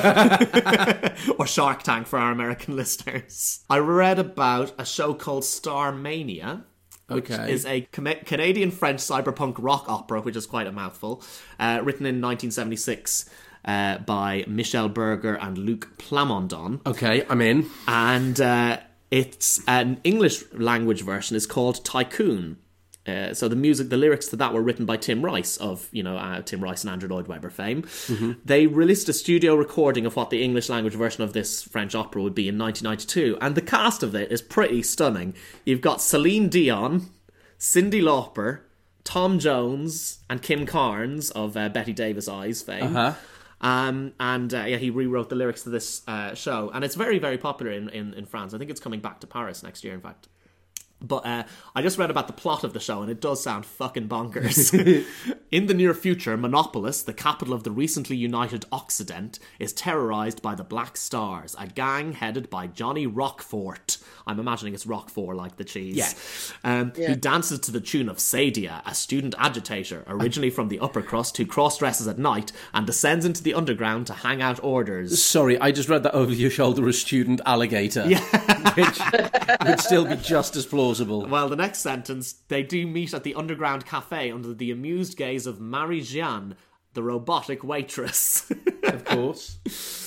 Or Shark Tank for our American listeners. I read about a show called Starmania, which is a Canadian-French cyberpunk rock opera, which is quite a mouthful, written in 1976 by Michel Berger and Luc Plamondon. Okay, I'm in. And it's an English language version is called Tycoon. So the lyrics to that were written by Tim Rice of, Tim Rice and Andrew Lloyd Webber fame. Mm-hmm. They released a studio recording of what the English language version of this French opera would be in 1992, and the cast of it is pretty stunning. You've got Celine Dion, Cyndi Lauper, Tom Jones, and Kim Carnes of Betty Davis Eyes fame. Uh-huh. He rewrote the lyrics to this show, and it's very, very popular in France. I think it's coming back to Paris next year, in fact. But I just read about the plot of the show, and it does sound fucking bonkers. In the near future, Monopolis, the capital of the recently united Occident, is terrorised by the Black Stars, a gang headed by Johnny Roquefort. I'm imagining it's Roquefort like the cheese. Yeah. He dances to the tune of Sadia, a student agitator, originally from the upper crust, who cross-dresses at night and descends into the underground to hang out orders. Sorry, I just read that over your shoulder as student alligator. Yeah. Which would still be just as plausible. Well, the next sentence, they do meet at the underground cafe under the amused gaze of Marie-Jeanne, the robotic waitress. Of course.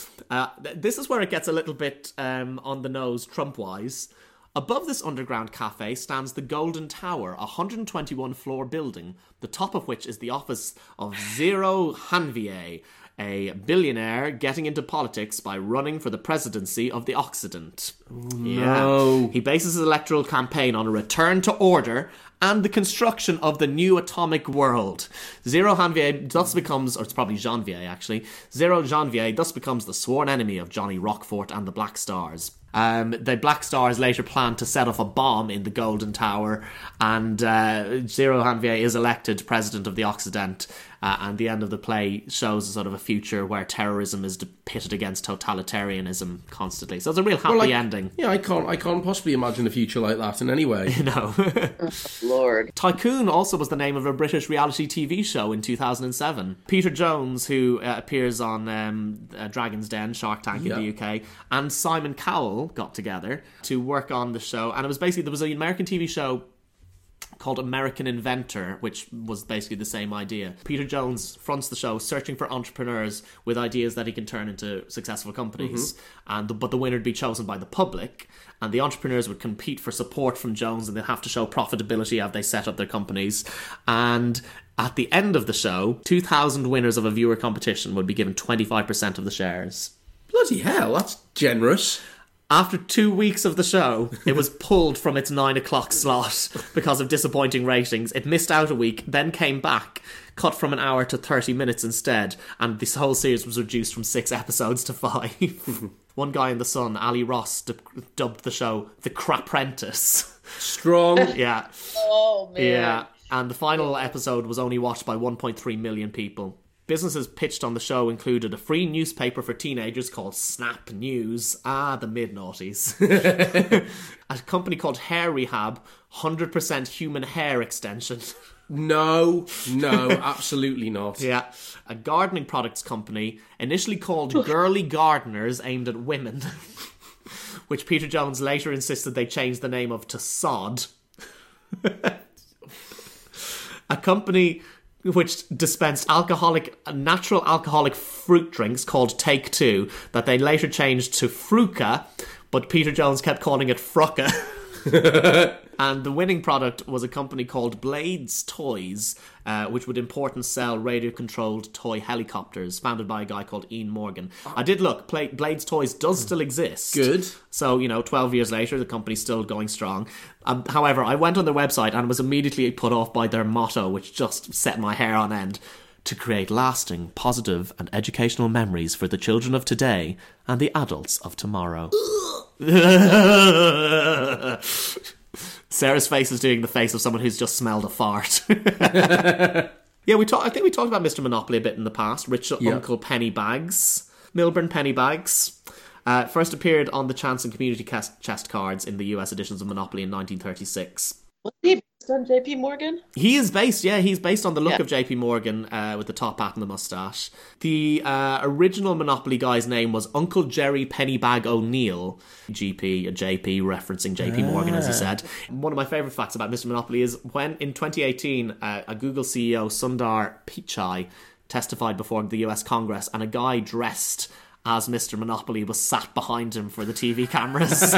This is where it gets a little bit on the nose, Trump-wise. Above this underground cafe stands the Golden Tower, a 121-floor building, the top of which is the office of Zero Hanvier, a billionaire getting into politics by running for the presidency of the Occident. No. Yeah. He bases his electoral campaign on a return to order and the construction of the new atomic world. Zero Janvier thus becomes, or it's probably Janvier actually, Zero Janvier thus becomes the sworn enemy of Johnny Roquefort and the Black Stars. The Black Stars later plan to set off a bomb in the Golden Tower, and Zero Janvier is elected president of the Occident, and the end of the play shows a sort of a future where terrorism is pitted against totalitarianism constantly. So it's a real happy ending. Yeah, I can't possibly imagine a future like that in any way. No. Lord. Tycoon also was the name of a British reality TV show in 2007. Peter Jones, who appears on Dragon's Den, Shark Tank in the UK, and Simon Cowell got together to work on the show. And it was basically, there was an American TV show called American Inventor, which was basically the same idea. Peter Jones fronts the show, searching for entrepreneurs with ideas that he can turn into successful companies. Mm-hmm. But the winner would be chosen by the public, and the entrepreneurs would compete for support from Jones, and they'd have to show profitability as they set up their companies. And at the end of the show, 2,000 winners of a viewer competition would be given 25% of the shares. Bloody hell, that's generous. After 2 weeks of the show, it was pulled from its 9 o'clock slot because of disappointing ratings. It missed out a week, then came back, cut from an hour to 30 minutes instead, and this whole series was reduced from 6 episodes to 5. One guy in The Sun, Ali Ross, dubbed the show The Crapprentice. Strong. Yeah. Oh, man. Yeah, and the final episode was only watched by 1.3 million people. Businesses pitched on the show included a free newspaper for teenagers called Snap News. The mid-noughties. A company called Hair Rehab, 100% human hair extension. No, absolutely not. Yeah. A gardening products company, initially called Girly Gardeners, aimed at women, which Peter Jones later insisted they change the name of to Sod. A company which dispensed natural alcoholic fruit drinks called Take Two, that they later changed to Fruca, but Peter Jones kept calling it Frucka. And the winning product was a company called Blades Toys, which would import and sell radio-controlled toy helicopters, founded by a guy called Ian Morgan. I did look. Blades Toys does still exist. Good. So, 12 years later, the company's still going strong. However, I went on their website and was immediately put off by their motto, which just set my hair on end. to create lasting, positive and educational memories for the children of today and the adults of tomorrow. Sarah's face is doing the face of someone who's just smelled a fart. Yeah, I think we talked about Mr. Monopoly a bit in the past. Rich Uncle Pennybags. Milburn Pennybags. First appeared on the Chance and Community chest cards in the US editions of Monopoly in 1936. Was he based on J.P. Morgan? He's based on the look of J.P. Morgan with the top hat and the moustache. The original Monopoly guy's name was Uncle Jerry Pennybag O'Neill. GP, a JP, referencing J.P. Morgan, as he said. One of my favourite facts about Mr. Monopoly is when, in 2018, a Google CEO, Sundar Pichai, testified before the US Congress, and a guy dressed as Mr. Monopoly was sat behind him for the TV cameras.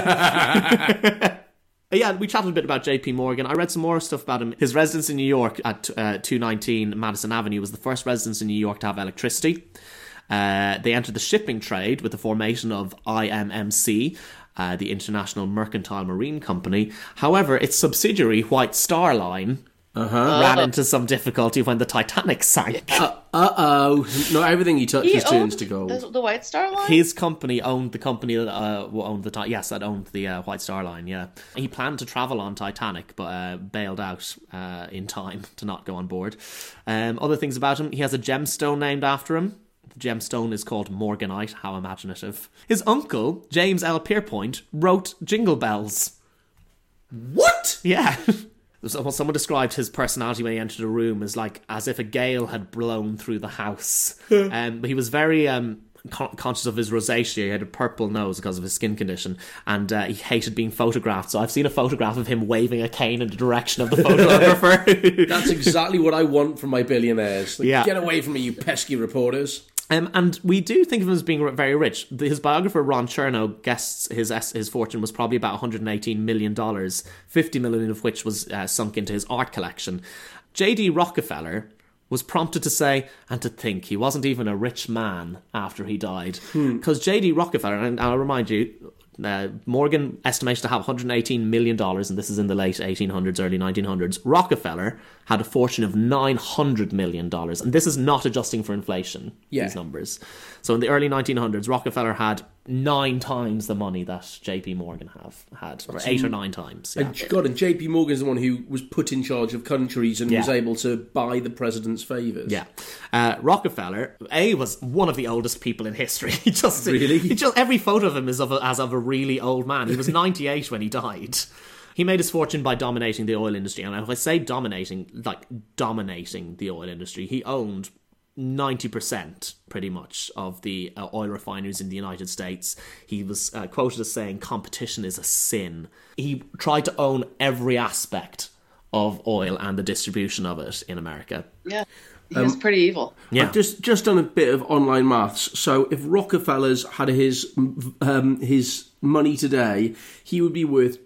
Yeah, we chatted a bit about JP Morgan. I read some more stuff about him. His residence in New York at 219 Madison Avenue was the first residence in New York to have electricity. They entered the shipping trade with the formation of IMMC, the International Mercantile Marine Company. However, its subsidiary, White Star Line, ran into some difficulty when the Titanic sank. Not everything he touches turns to gold. The White Star Line? His company owned the company that owned the White Star Line, yeah. He planned to travel on Titanic, but bailed out in time to not go on board. Other things about him, he has a gemstone named after him. The gemstone is called Morganite. How imaginative. His uncle, James L. Pierpoint, wrote Jingle Bells. What? Yeah. Someone described his personality when he entered a room as if a gale had blown through the house. But he was very conscious of his rosacea. He had a purple nose because of his skin condition, and he hated being photographed. So I've seen a photograph of him waving a cane in the direction of the photographer. That's exactly what I want from my billionaires. Get away from me, you pesky reporters. And we do think of him as being very rich. His biographer, Ron Chernow, guesses his fortune was probably about $118 million, $50 million of which was sunk into his art collection. J.D. Rockefeller was prompted to say, and to think, he wasn't even a rich man after he died. Because J.D. Rockefeller, and I'll remind you, Morgan estimated to have $118 million, and this is in the late 1800s, early 1900s. Rockefeller had a fortune of $900 million, and this is not adjusting for inflation, these numbers. So in the early 1900s, Rockefeller had 9 times the money that JP Morgan had, or 8 or 9 times. Yeah. And JP Morgan is the one who was put in charge of countries and was able to buy the president's favours. Yeah. Rockefeller, was one of the oldest people in history. Really? Every photo of him is as of a really old man. He was 98 when he died. He made his fortune by dominating the oil industry. And if I say dominating the oil industry, he owned 90% pretty much of the oil refineries in the United States. He was quoted as saying competition is a sin. He tried to own every aspect of oil and the distribution of it in America. Yeah. He was pretty evil. Yeah. I've just done a bit of online maths. So if Rockefeller's had his money today, he would be worth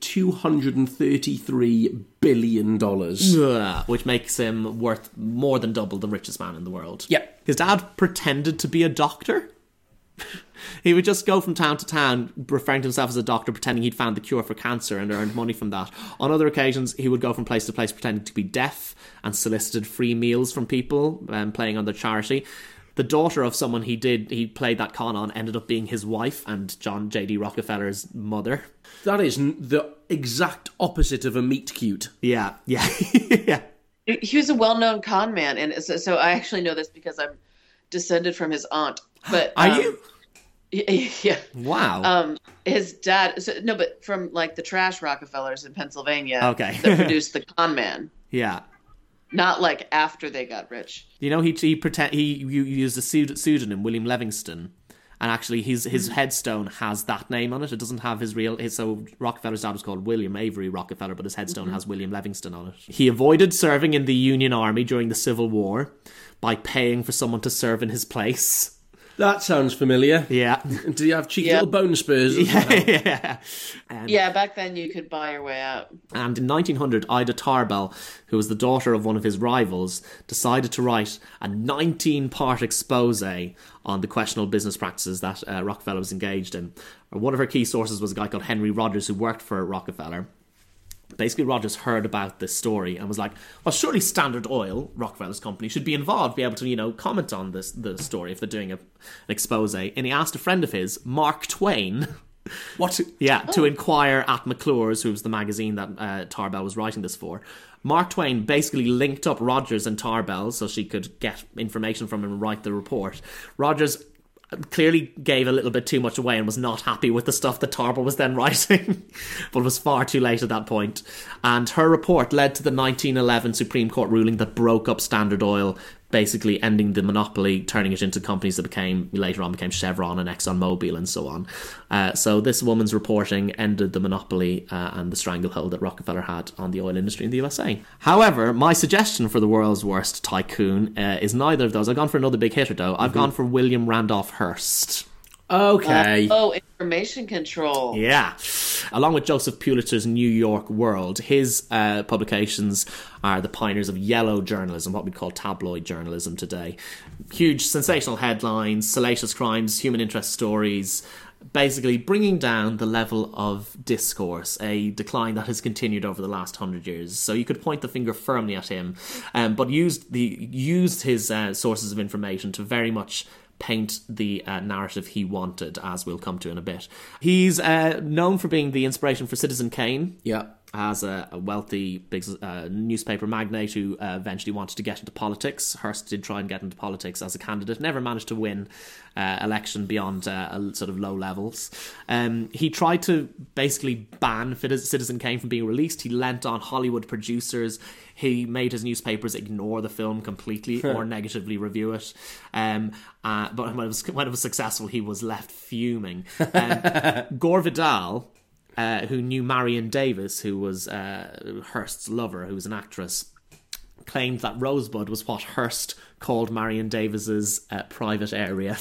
$233 billion. Which makes him worth more than double the richest man in the world. Yeah. His dad pretended to be a doctor. He would just go from town to town, referring to himself as a doctor, pretending he'd found the cure for cancer and earned money from that. On other occasions, he would go from place to place pretending to be deaf and solicited free meals from people, playing on their charity. The daughter of someone he played that con on ended up being his wife and John J.D. Rockefeller's mother. That is the exact opposite of a meet cute. Yeah. Yeah. He was a well-known con man, and so I actually know this because I'm descended from his aunt. But are you? Yeah. Wow. His dad. But from the trash Rockefellers in Pennsylvania. Okay. That produced the con man. Yeah. Not after they got rich. You know, he used a pseudonym, William Livingston, and actually his headstone has that name on it. It doesn't have so Rockefeller's dad was called William Avery Rockefeller, but his headstone has William Livingston on it. He avoided serving in the Union Army during the Civil War by paying for someone to serve in his place. That sounds familiar. Yeah. Do you have cheeky little bone spurs as well? Yeah, back then you could buy your way out. And in 1900, Ida Tarbell, who was the daughter of one of his rivals, decided to write a 19-part expose on the questionable business practices that Rockefeller was engaged in. One of her key sources was a guy called Henry Rogers, who worked for Rockefeller. Basically, Rogers heard about this story and was like, well, surely Standard Oil, Rockefeller's company, should be involved, be able to, comment on the story if they're doing an expose. And he asked a friend of his, Mark Twain... What? Yeah, to inquire at McClure's, who was the magazine that Tarbell was writing this for. Mark Twain basically linked up Rogers and Tarbell so she could get information from him and write the report. Rogers clearly gave a little bit too much away and was not happy with the stuff that Tarbell was then writing, but was far too late at that point. And her report led to the 1911 Supreme Court ruling that broke up Standard Oil, basically ending the monopoly, turning it into companies that later on became Chevron and ExxonMobil and so on. So this woman's reporting ended the monopoly and the stranglehold that Rockefeller had on the oil industry in the USA. However, my suggestion for the world's worst tycoon is neither of those. I've gone for another big hitter, though. I've gone for William Randolph Hearst. Okay. Information control. Yeah. Along with Joseph Pulitzer's New York World, his publications are the pioneers of yellow journalism, what we call tabloid journalism today. Huge sensational headlines, salacious crimes, human interest stories, basically bringing down the level of discourse, a decline that has continued over the last 100 years. So you could point the finger firmly at him, but used his sources of information to very much paint the narrative he wanted, as we'll come to in a bit. He's known for being the inspiration for Citizen Kane. Yeah. As a wealthy big newspaper magnate who eventually wanted to get into politics. Hearst did try and get into politics as a candidate, never managed to win election beyond sort of low levels. He tried to basically ban Citizen Kane from being released. He lent on Hollywood producers. He made his newspapers ignore the film completely or negatively review it. But when it was successful, he was left fuming. Gore Vidal, who knew Marion Davis, who was Hearst's lover, who was an actress, claimed that Rosebud was what Hearst called Marion Davis's private area.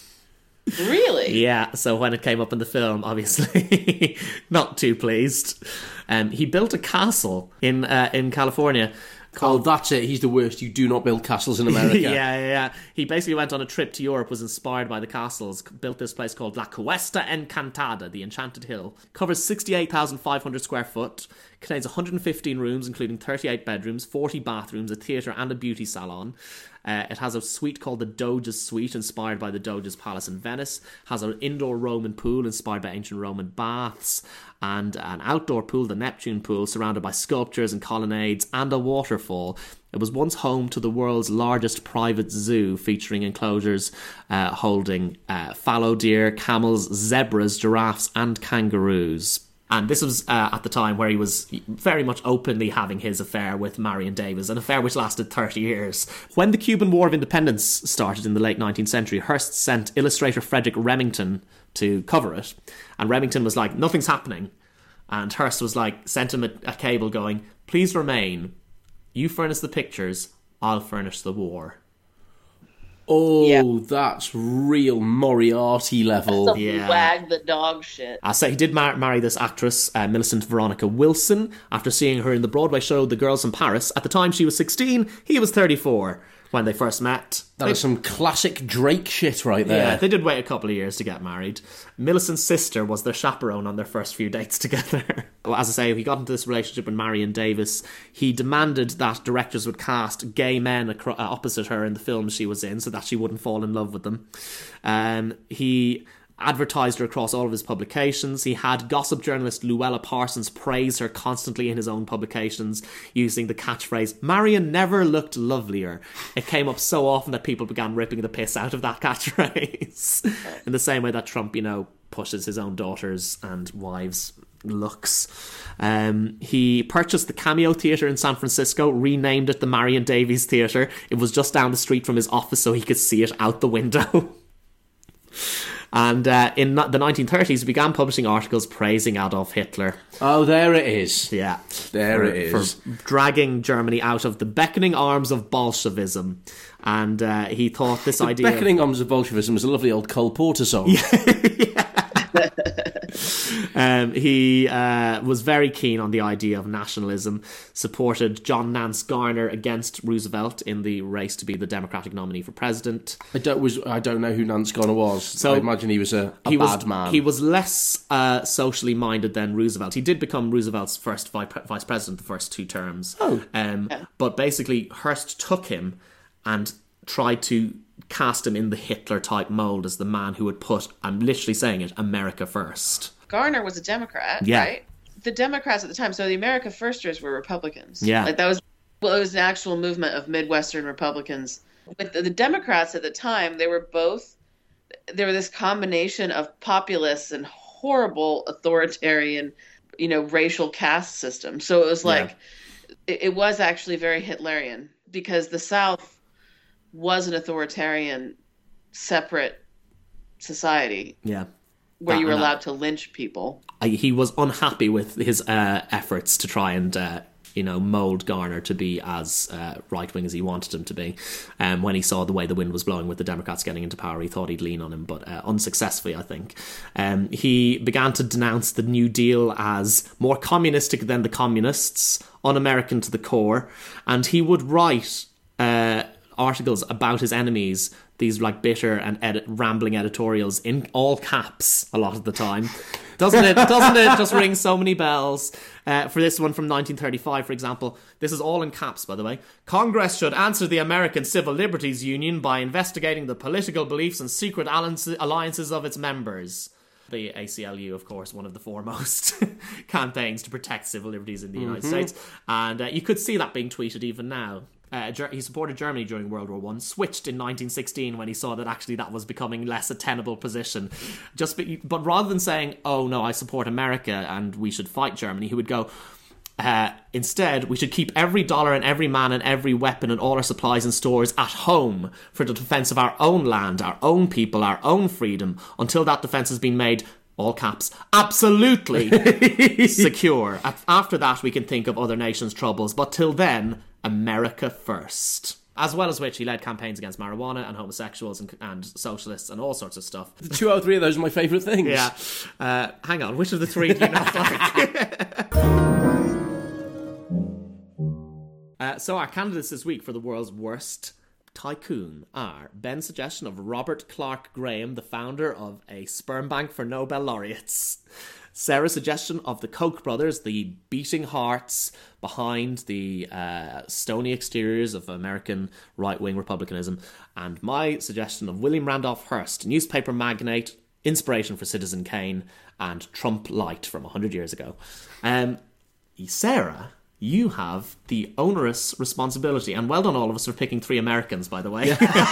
Really? Yeah, so when it came up in the film, obviously not too pleased. He built a castle in California. That's it. He's the worst. You do not build castles in America. Yeah. He basically went on a trip to Europe, was inspired by the castles, built this place called La Cuesta Encantada, the Enchanted Hill. Covers 68,500 square foot, contains 115 rooms, including 38 bedrooms, 40 bathrooms, a theatre and a beauty salon. It has a suite called the Doge's Suite, inspired by the Doge's Palace in Venice. Has an indoor Roman pool inspired by ancient Roman baths. And an outdoor pool, the Neptune Pool, surrounded by sculptures and colonnades and a waterfall. It was once home to the world's largest private zoo, featuring enclosures holding fallow deer, camels, zebras, giraffes and kangaroos. And this was at the time where he was very much openly having his affair with Marion Davis, an affair which lasted 30 years. When the Cuban War of Independence started in the late 19th century, Hearst sent illustrator Frederick Remington to cover it. And Remington was like, nothing's happening. And Hearst was like, sent him a cable going, please remain. You furnish the pictures, I'll furnish the war. Oh, yeah. That's real Moriarty level. That's wag the dog shit. So he did marry this actress, Millicent Veronica Wilson, after seeing her in the Broadway show The Girls from Paris. At the time she was 16, he was 34 when they first met. That is some classic Drake shit right there. Yeah, they did wait a couple of years to get married. Millicent's sister was their chaperone on their first few dates together. Well, as I say, he got into this relationship with Marion Davis. He demanded that directors would cast gay men opposite her in the films she was in so that she wouldn't fall in love with them. He advertised her across all of his publications. He had gossip journalist Luella Parsons praise her constantly in his own publications using the catchphrase, Marion never looked lovelier. It came up so often that people began ripping the piss out of that catchphrase. In the same way that Trump, pushes his own daughters and wives' looks. He purchased the Cameo Theatre in San Francisco, renamed it the Marion Davies Theatre. It was just down the street from his office so he could see it out the window. And in the 1930s, he began publishing articles praising Adolf Hitler. Oh, there it is. Yeah. It is. For dragging Germany out of the beckoning arms of Bolshevism. And he thought this idea... beckoning arms of Bolshevism was a lovely old Cole Porter song. Yeah. He was very keen on the idea of nationalism, supported John Nance Garner against Roosevelt in the race to be the Democratic nominee for president. I don't know who Nance Garner was. So I imagine he was a bad man. He was less socially minded than Roosevelt. He did become Roosevelt's first vice president the first 2 terms. But basically, Hearst took him and tried to cast him in the Hitler-type mold as the man who would put, I'm literally saying it, America first. Garner was a Democrat, right? The Democrats at the time, so the America Firsters were Republicans. Yeah. Like it was an actual movement of Midwestern Republicans. But the Democrats at the time, they were this combination of populists and horrible authoritarian, racial caste system. So it was like, it was actually very Hitlerian because the South was an authoritarian, separate society. Yeah. Where you were allowed to lynch people. He was unhappy with his efforts to try and, mould Garner to be as right-wing as he wanted him to be. When he saw the way the wind was blowing with the Democrats getting into power, he thought he'd lean on him, but unsuccessfully, I think. He began to denounce the New Deal as more communistic than the communists, un-American to the core, and he would write articles about his enemies, these like bitter and rambling editorials in all caps a lot of the time. Doesn't it just ring so many bells? For this one from 1935, for example, this is all in caps, by the way. Congress should answer the American Civil Liberties Union by investigating the political beliefs and secret alliances of its members. The ACLU, of course, one of the foremost campaigns to protect civil liberties in the United States. And you could see that being tweeted even now. He supported Germany during World War I, switched in 1916 when he saw that actually that was becoming less a tenable position. But rather than saying, oh no, I support America and we should fight Germany, he would go, instead, we should keep every dollar and every man and every weapon and all our supplies and stores at home for the defence of our own land, our own people, our own freedom, until that defence has been made, all caps, absolutely secure. After that, we can think of other nations' troubles, but till then, America first. As well as which, he led campaigns against marijuana and homosexuals and socialists and all sorts of stuff. 2 out of 3 of those are my favourite things. Yeah. Hang on, which of the 3 do you not like? So our candidates this week for the world's worst tycoon are Ben's suggestion of Robert Clark Graham, the founder of a sperm bank for Nobel laureates. Sarah's suggestion of the Koch brothers, the beating hearts behind the stony exteriors of American right-wing republicanism. And my suggestion of William Randolph Hearst, newspaper magnate, inspiration for Citizen Kane, and Trump Light from 100 years ago. Sarah, you have the onerous responsibility, and well done all of us for picking 3 Americans, by the way.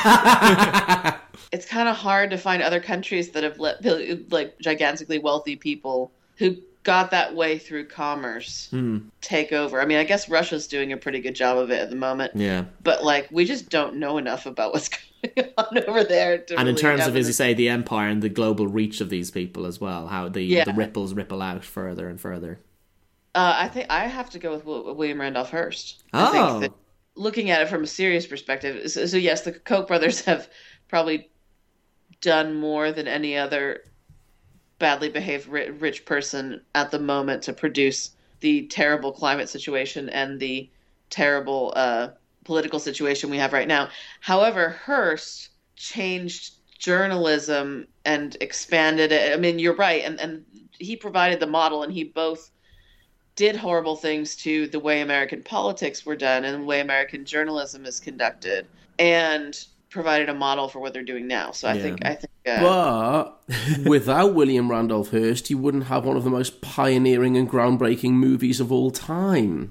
It's kind of hard to find other countries that have let like gigantically wealthy people who got that way through commerce take over. I mean, I guess Russia's doing a pretty good job of it at the moment. Yeah. But like, we just don't know enough about what's going on over there. And really in terms of, as you say, the empire and the global reach of these people as well, how the ripples ripple out further and further. I think I have to go with William Randolph Hearst. Oh. I think that looking at it from a serious perspective, so yes, the Koch brothers have probably done more than any other badly behaved rich person at the moment to produce the terrible climate situation and the terrible political situation we have right now. However, Hearst changed journalism and expanded it. I mean, you're right, and he provided the model, and he both did horrible things to the way American politics were done and the way American journalism is conducted, and provided a model for what they're doing now. So I think. But without William Randolph Hearst, you wouldn't have one of the most pioneering and groundbreaking movies of all time.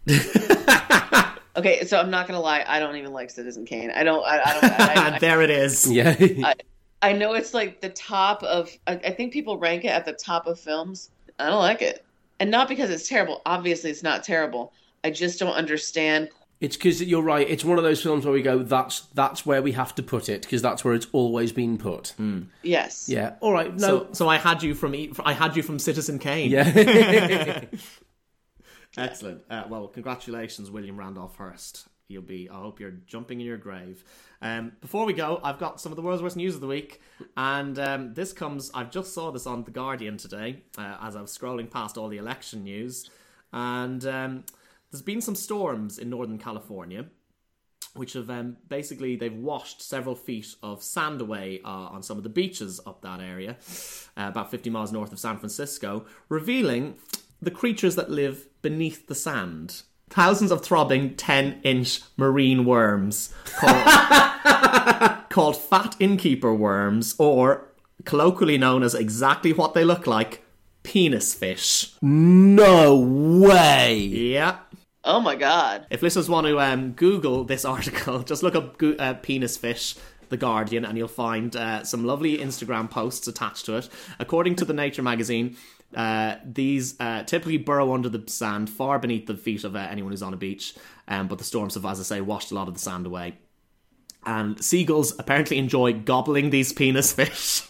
Okay, so I'm not gonna lie. I don't even like Citizen Kane. I don't. There it is. Yeah. I know it's like the top of. I think people rank it at the top of films. I don't like it. And not because it's terrible. Obviously, it's not terrible. I just don't understand. It's because you're right. It's one of those films where we go, that's where we have to put it, because that's where it's always been put. Yes. Yeah. All right. No. So I had you from Citizen Kane. Yeah. Excellent. Well, congratulations, William Randolph Hearst. I hope you're jumping in your grave. Before we go, I've got some of the world's worst news of the week, and this comes. I just saw this on The Guardian today as I was scrolling past all the election news, and there's been some storms in Northern California, which have basically they've washed several feet of sand away on some of the beaches up that area, about 50 miles north of San Francisco, revealing the creatures that live beneath the sand. Thousands of throbbing 10-inch marine worms called fat innkeeper worms, or colloquially known as exactly what they look like, penis fish. No way! Yeah. Oh my god. If listeners want to Google this article, just look up penis fish, The Guardian, and you'll find some lovely Instagram posts attached to it. According to the Nature magazine, these typically burrow under the sand, far beneath the feet of anyone who's on a beach. But the storms have, as I say, washed a lot of the sand away. And seagulls apparently enjoy gobbling these penis fish.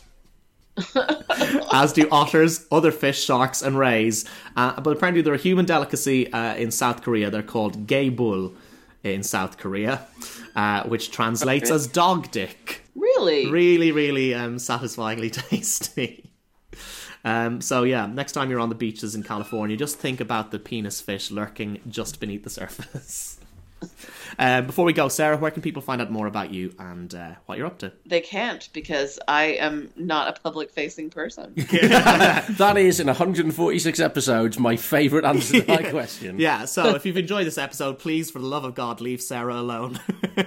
As do otters, other fish, sharks and rays. But apparently they're a human delicacy in South Korea. They're called gaebul in South Korea, which translates as dog dick. Really? Really, really satisfyingly tasty. So yeah, next time you're on the beaches in California, just think about the penis fish lurking just beneath the surface. Before we go, Sarah, where can people find out more about you and what you're up to? They can't, because I am not a public-facing person. That is, in 146 episodes, my favourite answer to that question. Yeah, so if you've enjoyed this episode, please, for the love of God, leave Sarah alone.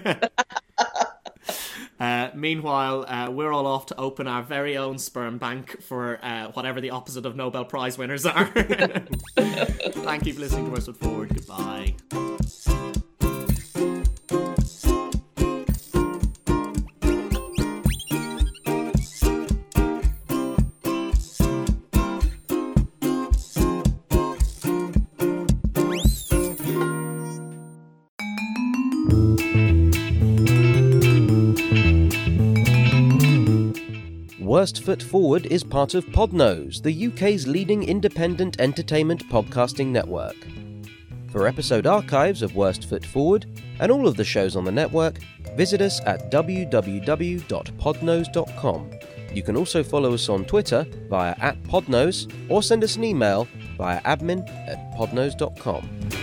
Meanwhile, we're all off to open our very own sperm bank for whatever the opposite of Nobel Prize winners are. Thank you for listening to Worst Foot Forward. Goodbye. Worst Foot Forward is part of Podnose, the UK's leading independent entertainment podcasting network. For episode archives of Worst Foot Forward and all of the shows on the network, visit us at www.podnose.com. You can also follow us on Twitter via @Podnose or send us an email via admin@podnose.com.